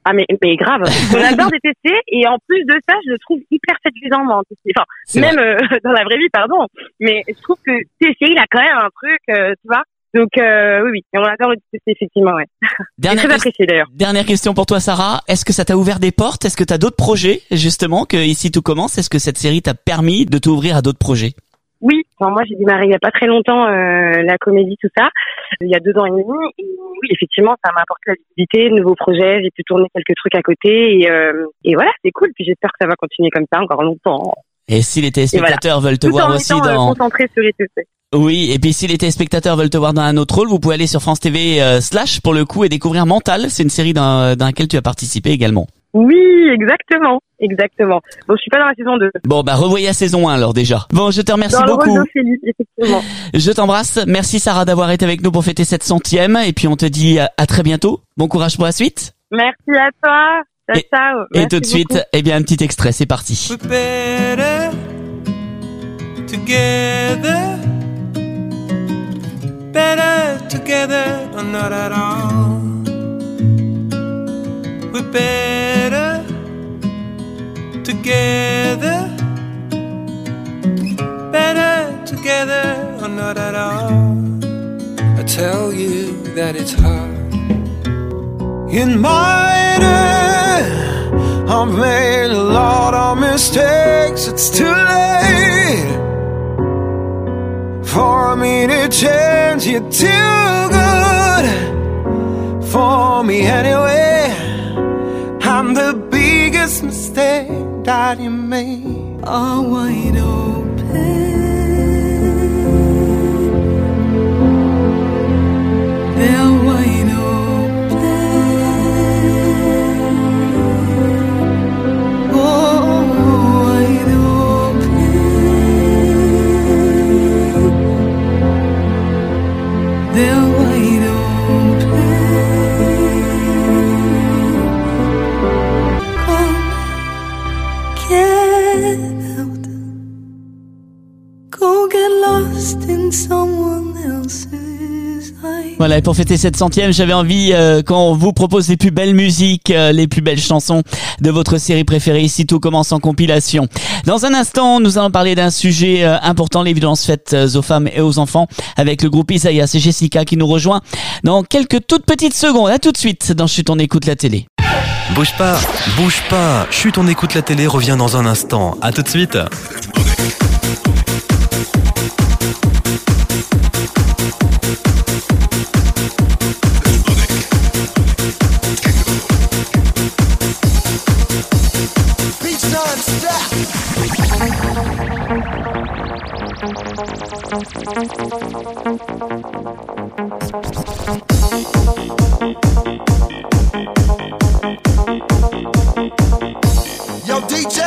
Ah mais mais grave. On adore détester et en plus de ça, je le trouve hyper séduisant moi. Enfin, C'est même euh, dans la vraie vie, pardon. Mais je trouve que T C, il a quand même un truc, euh, tu vois. Donc euh, oui, oui, et on adore le détester effectivement, ouais. Dernière, très ques- apprécié d'ailleurs. dernière question pour toi, Sarah. Est-ce que ça t'a ouvert des portes? Est-ce que t'as d'autres projets, justement, que Ici Tout Commence? Est-ce que cette série t'a permis de t'ouvrir à d'autres projets? Oui, enfin, moi j'ai démarré il y a pas très longtemps euh, la comédie, tout ça, il y a deux ans et demi. Et oui, effectivement, ça m'a apporté la visibilité, de nouveaux projets, j'ai pu tourner quelques trucs à côté et, euh, et voilà, c'est cool. Puis j'espère que ça va continuer comme ça encore longtemps. Et si les téléspectateurs voilà. veulent te Tout voir en aussi étant, euh, dans... concentré sur les T C. Oui, et puis si les téléspectateurs veulent te voir dans un autre rôle, vous pouvez aller sur France T V euh, slash pour le coup et découvrir Mental. C'est une série dans, dans laquelle tu as participé également. Oui, exactement, exactement. Bon, je suis pas dans la saison deux. Bon, bah revoyez la saison un alors déjà. Bon, je te remercie dans beaucoup. Le rôle d'Ophélie, effectivement. Je t'embrasse. Merci Sarah d'avoir été avec nous pour fêter cette centième. Et puis on te dit à, à très bientôt. Bon courage pour la suite. Merci à toi. Ciao, et, ciao. Et Merci tout de suite, beaucoup. eh bien un petit extrait, c'est parti. Better together, better together or not at all. We're better together, better together or not at all. I tell you that it's hard. In my day, I've made a lot of mistakes. It's too late for me to change. You're too good for me anyway. I'm the biggest mistake that you made. Are wide open. They're wide open. Oh, wide open. They're wide open. Oh, get out. Go get lost in someone else's eyes. Voilà, et pour fêter cette centième, j'avais envie euh, qu'on vous propose les plus belles musiques, euh, les plus belles chansons de votre série préférée. Ici Tout Commence en compilation. Dans un instant, nous allons parler d'un sujet euh, important, les violences faites euh, aux femmes et aux enfants, avec le groupe Isaiah. C'est Jessica qui nous rejoint dans quelques toutes petites secondes. À tout de suite dans Chut, on écoute la télé. Bouge pas, bouge pas. Chut, on écoute la télé, revient dans un instant. À tout de suite. Yo, D J!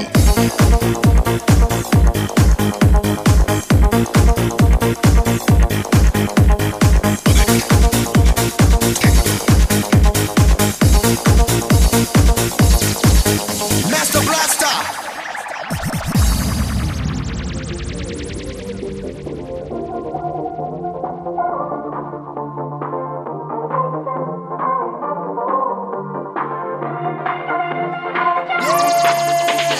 Master Blaster! Yeah!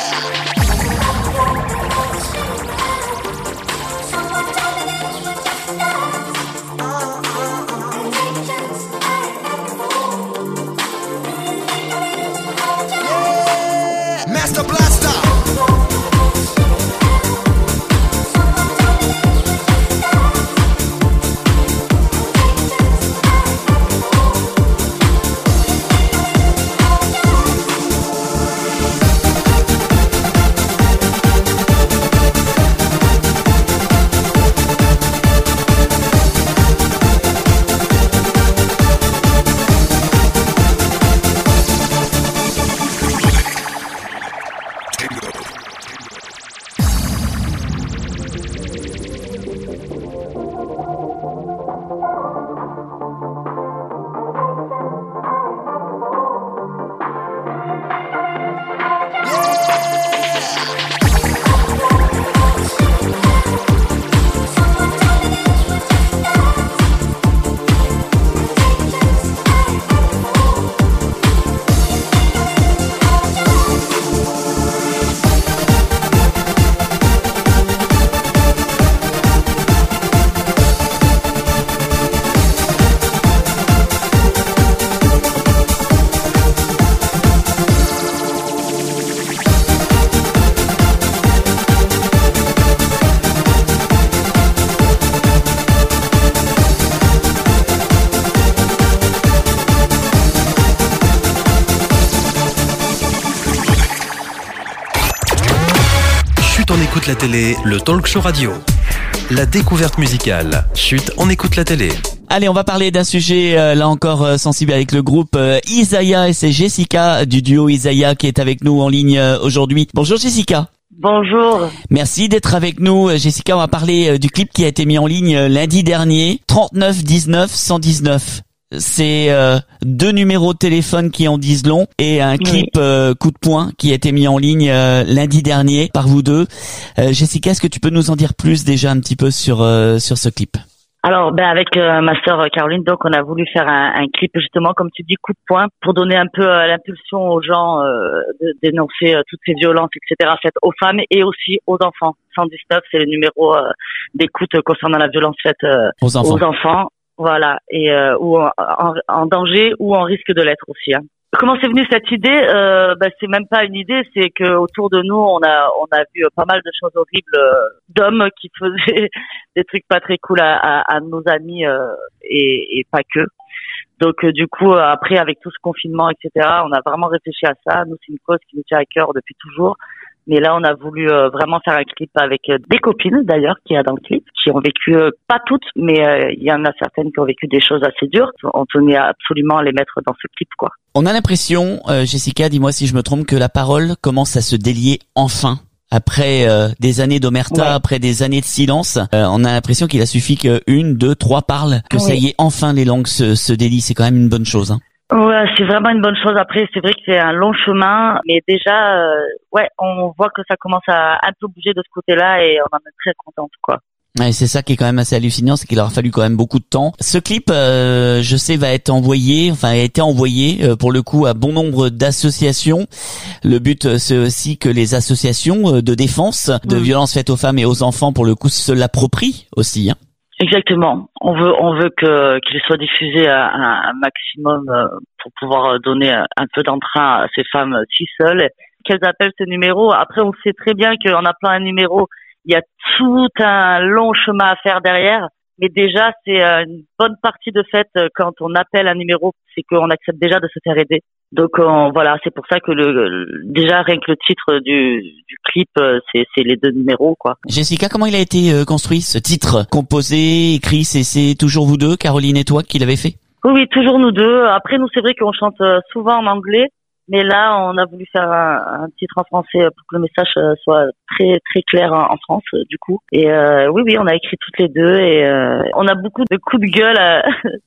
écoute la télé, le talk show radio. La découverte musicale. Chut, on écoute la télé. Allez, on va parler d'un sujet euh, là encore euh, sensible avec le groupe euh, Isaiah, et c'est Jessica du duo Isaiah qui est avec nous en ligne euh, aujourd'hui. Bonjour Jessica. Bonjour. Merci d'être avec nous. Jessica, on va parler euh, du clip qui a été mis en ligne euh, lundi dernier, trente-neuf dix-neuf cent dix-neuf. C'est euh, deux numéros de téléphone qui en disent long et un clip oui. euh, coup de poing qui a été mis en ligne euh, lundi dernier par vous deux. Euh, Jessica, est-ce que tu peux nous en dire plus déjà un petit peu sur euh, sur ce clip? Alors, ben avec euh, ma sœur Caroline, donc on a voulu faire un, un clip justement, comme tu dis, coup de poing, pour donner un peu euh, l'impulsion aux gens euh, de dénoncer euh, toutes ces violences, et cetera, faites aux femmes et aussi aux enfants. cent dix-neuf, c'est le numéro euh, d'écoute concernant la violence faite euh, aux enfants. Aux enfants. Voilà, et euh, ou en, en, en danger ou en risque de l'être aussi. Hein. Comment c'est venu cette idée? euh, bah, c'est même pas une idée, c'est que autour de nous on a on a vu pas mal de choses horribles euh, d'hommes qui faisaient des trucs pas très cool à, à, à nos amis euh, et, et pas que. Donc euh, du coup après avec tout ce confinement et cetera, on a vraiment réfléchi à ça. Nous c'est une cause qui nous tient à cœur depuis toujours. Mais là, on a voulu euh, vraiment faire un clip avec euh, des copines, d'ailleurs, qui y a dans le clip, qui ont vécu, euh, pas toutes, mais euh, il y en a certaines qui ont vécu des choses assez dures. On tenait absolument à les mettre dans ce clip, quoi. On a l'impression, euh, Jessica, dis-moi si je me trompe, que la parole commence à se délier enfin. Après euh, des années d'omerta, ouais. après des années de silence, euh, on a l'impression qu'il a suffi qu'une, deux, trois parlent, que oui. ça y est, enfin les langues se, se délient. C'est quand même une bonne chose, hein. Ouais, c'est vraiment une bonne chose. Après, c'est vrai que c'est un long chemin, mais déjà, euh, ouais, on voit que ça commence à un peu bouger de ce côté-là et on en est très contente, quoi. Ouais, c'est ça qui est quand même assez hallucinant, c'est qu'il aura fallu quand même beaucoup de temps. Ce clip, euh, je sais, va être envoyé, enfin a été envoyé euh, pour le coup à bon nombre d'associations. Le but, euh, c'est aussi que les associations euh, de défense de mmh. violences faites aux femmes et aux enfants, pour le coup, se l'approprient aussi, hein. Exactement. On veut, on veut que qu'il soit diffusé à, à un maximum euh, pour pouvoir donner un, un peu d'entrain à ces femmes si seules. Qu'elles appellent ce numéro. Après, on sait très bien qu'en appelant un numéro, il y a tout un long chemin à faire derrière. Mais déjà, c'est une bonne partie de fait quand on appelle un numéro, c'est qu'on accepte déjà de se faire aider. Donc on, voilà, c'est pour ça que le, le déjà rien que le titre du, du clip, c'est, c'est les deux numéros, quoi. Jessica, comment il a été euh, construit ce titre, composé, écrit? C'est, c'est toujours vous deux, Caroline et toi, qui l'avez fait? Oui, oui, toujours nous deux. Après, nous c'est vrai qu'on chante souvent en anglais, mais là on a voulu faire un, un titre en français pour que le message soit très très clair en, en France, du coup. Et euh, oui, oui, on a écrit toutes les deux et euh, on a beaucoup de coups de gueule à,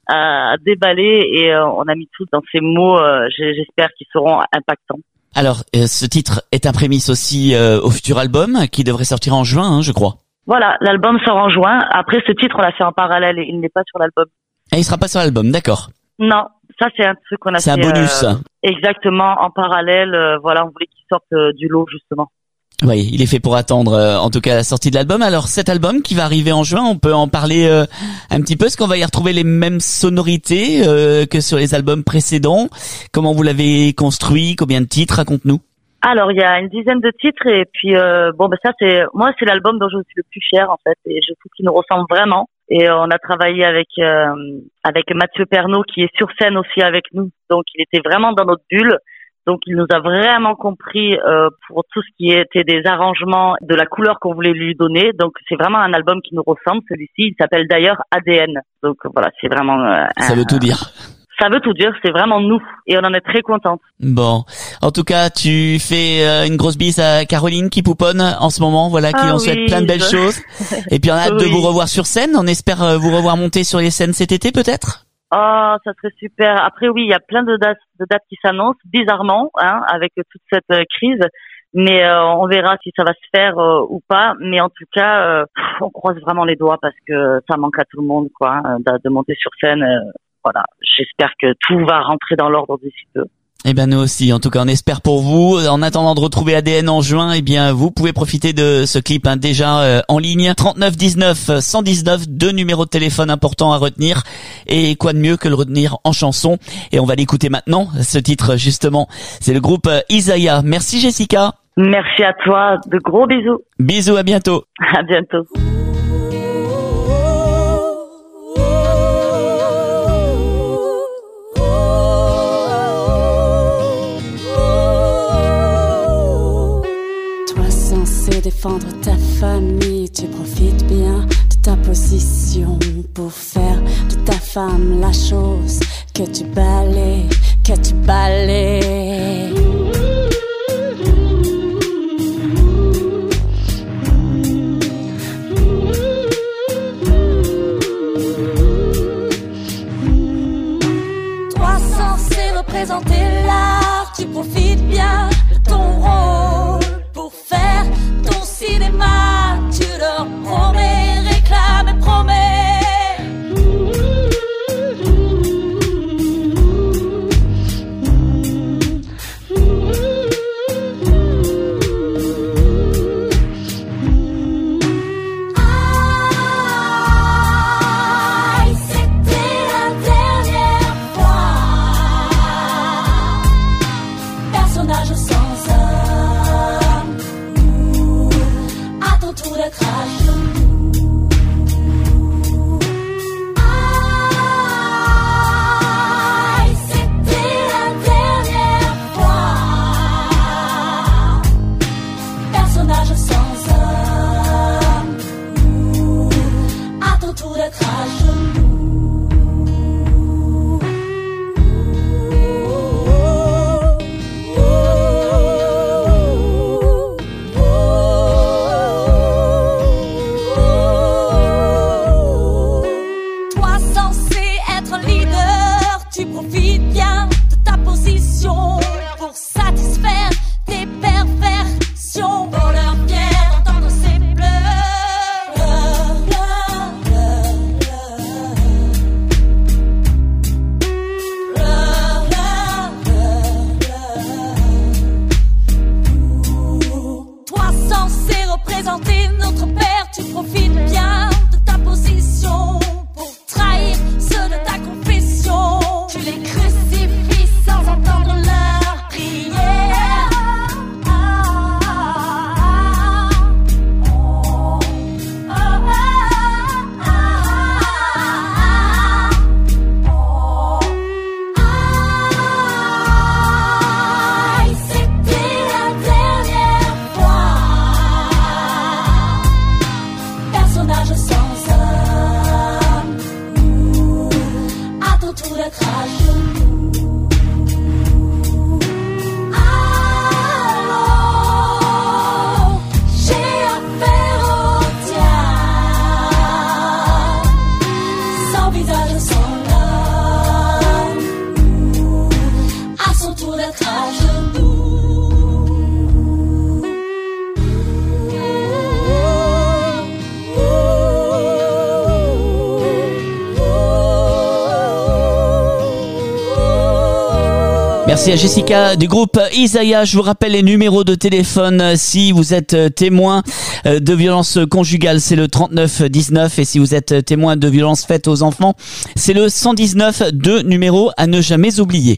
à déballer et euh, on a mis tout dans ces mots. Euh, j'espère qu'ils seront impactants. Alors, euh, ce titre est un prémisse aussi euh, au futur album qui devrait sortir en juin, hein, je crois. Voilà, l'album sort en juin. Après, ce titre, on l'a fait en parallèle et il n'est pas sur l'album. Ah, il sera pas sur l'album, d'accord. Non, ça c'est un truc qu'on a c'est fait. C'est un bonus. Euh, exactement, en parallèle. Euh, voilà, on voulait qu'il sorte euh, du lot justement. Oui, il est fait pour attendre, euh, en tout cas, la sortie de l'album. Alors, cet album qui va arriver en juin, on peut en parler euh, un petit peu. Est-ce qu'on va y retrouver les mêmes sonorités euh, que sur les albums précédents? Comment vous l'avez construit? Combien de titres? Raconte-nous. Alors, il y a une dizaine de titres et puis euh, bon, ben ça c'est moi, c'est l'album dont je suis le plus fier en fait et je trouve qu'il nous ressemble vraiment. Et on a travaillé avec euh, avec Mathieu Pernaut qui est sur scène aussi avec nous, donc il était vraiment dans notre bulle. Donc il nous a vraiment compris euh, pour tout ce qui était des arrangements, de la couleur qu'on voulait lui donner. Donc c'est vraiment un album qui nous ressemble. Celui-ci, il s'appelle d'ailleurs A D N. Donc voilà, c'est vraiment. Euh, Ça un, veut tout dire. Ça veut tout dire, c'est vraiment nous et on en est très contente. Bon, en tout cas, tu fais euh, une grosse bise à Caroline qui pouponne en ce moment, voilà, qui ah en souhaite oui, plein de belles je... choses. Et puis on a hâte oui. de vous revoir sur scène. On espère euh, vous revoir monter sur les scènes cet été, peut-être. Oh, ça serait super. Après oui, il y a plein de dates, de dates qui s'annoncent bizarrement, hein, avec toute cette euh, crise. Mais euh, on verra si ça va se faire euh, ou pas. Mais en tout cas, euh, on croise vraiment les doigts parce que ça manque à tout le monde, quoi, hein, de, de monter sur scène. Euh, Voilà, j'espère que tout va rentrer dans l'ordre d'ici peu. Eh ben nous aussi, en tout cas on espère pour vous. En attendant de retrouver A D N en juin, eh bien vous pouvez profiter de ce clip hein, déjà euh, en ligne. trente-neuf dix-neuf cent dix-neuf, deux numéros de téléphone importants à retenir. Et quoi de mieux que le retenir en chanson. Et on va l'écouter maintenant, ce titre justement. C'est le groupe euh, Isaiah. Merci Jessica. Merci à toi, de gros bisous. Bisous, à bientôt. À bientôt. Défendre ta famille, tu profites bien de ta position pour faire de ta femme la chose que tu balais, que tu balais. Toi censé représenter l'art, tu profites bien de ton rôle pour faire ton cinéma. Tu leur promets, réclames et promets. Merci à Jessica du groupe Isaiah. Je vous rappelle les numéros de téléphone si vous êtes témoin de violences conjugales, c'est le trente-neuf dix-neuf, et si vous êtes témoin de violences faites aux enfants, c'est le cent dix-neuf, deux numéros à ne jamais oublier.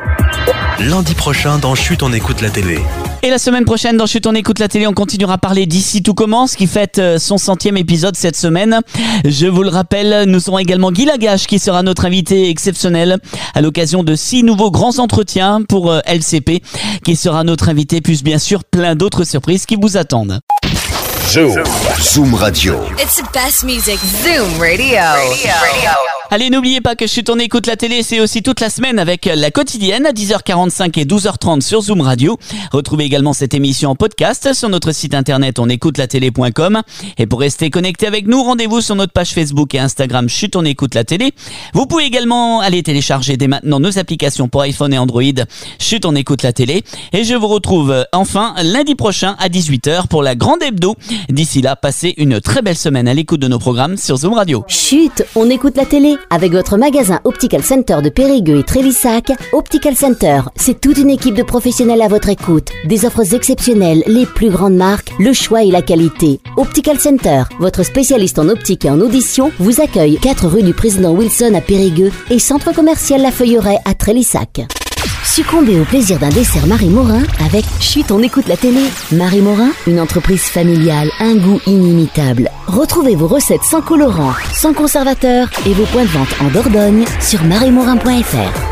Lundi prochain dans Chut, on écoute la télé. Et la semaine prochaine, dans Chut, on écoute la télé, on continuera à parler d'Ici tout commence, qui fête son centième épisode cette semaine. Je vous le rappelle, nous aurons également Guy Lagache, qui sera notre invité exceptionnel à l'occasion de six nouveaux grands entretiens pour L C P, qui sera notre invité, plus bien sûr plein d'autres surprises qui vous attendent. Zoom. Zoom Radio. It's the best music. Zoom Radio. Radio. Radio. Allez, n'oubliez pas que Chut, on écoute la télé, c'est aussi toute la semaine avec la quotidienne à dix heures quarante-cinq et douze heures trente sur Zoom Radio. Retrouvez également cette émission en podcast sur notre site internet onécoutelatélé point com. Et pour rester connecté avec nous, rendez-vous sur notre page Facebook et Instagram Chut, on écoute la télé. Vous pouvez également aller télécharger dès maintenant nos applications pour iPhone et Android. Chut, on écoute la télé. Et je vous retrouve enfin lundi prochain à dix-huit heures pour la grande hebdo. D'ici là, passez une très belle semaine à l'écoute de nos programmes sur Zoom Radio. Chut, on écoute la télé. Avec votre magasin Optical Center de Périgueux et Trélissac, Optical Center, c'est toute une équipe de professionnels à votre écoute. Des offres exceptionnelles, les plus grandes marques, le choix et la qualité. Optical Center, votre spécialiste en optique et en audition, vous accueille quatre rue du Président Wilson à Périgueux et centre commercial La Feuilleraie à Trélissac. Succombez au plaisir d'un dessert Marie Morin avec Chut, on écoute la télé. Marie Morin, une entreprise familiale, un goût inimitable. Retrouvez vos recettes sans colorant, sans conservateur et vos points de vente en Dordogne sur marie morin point f r.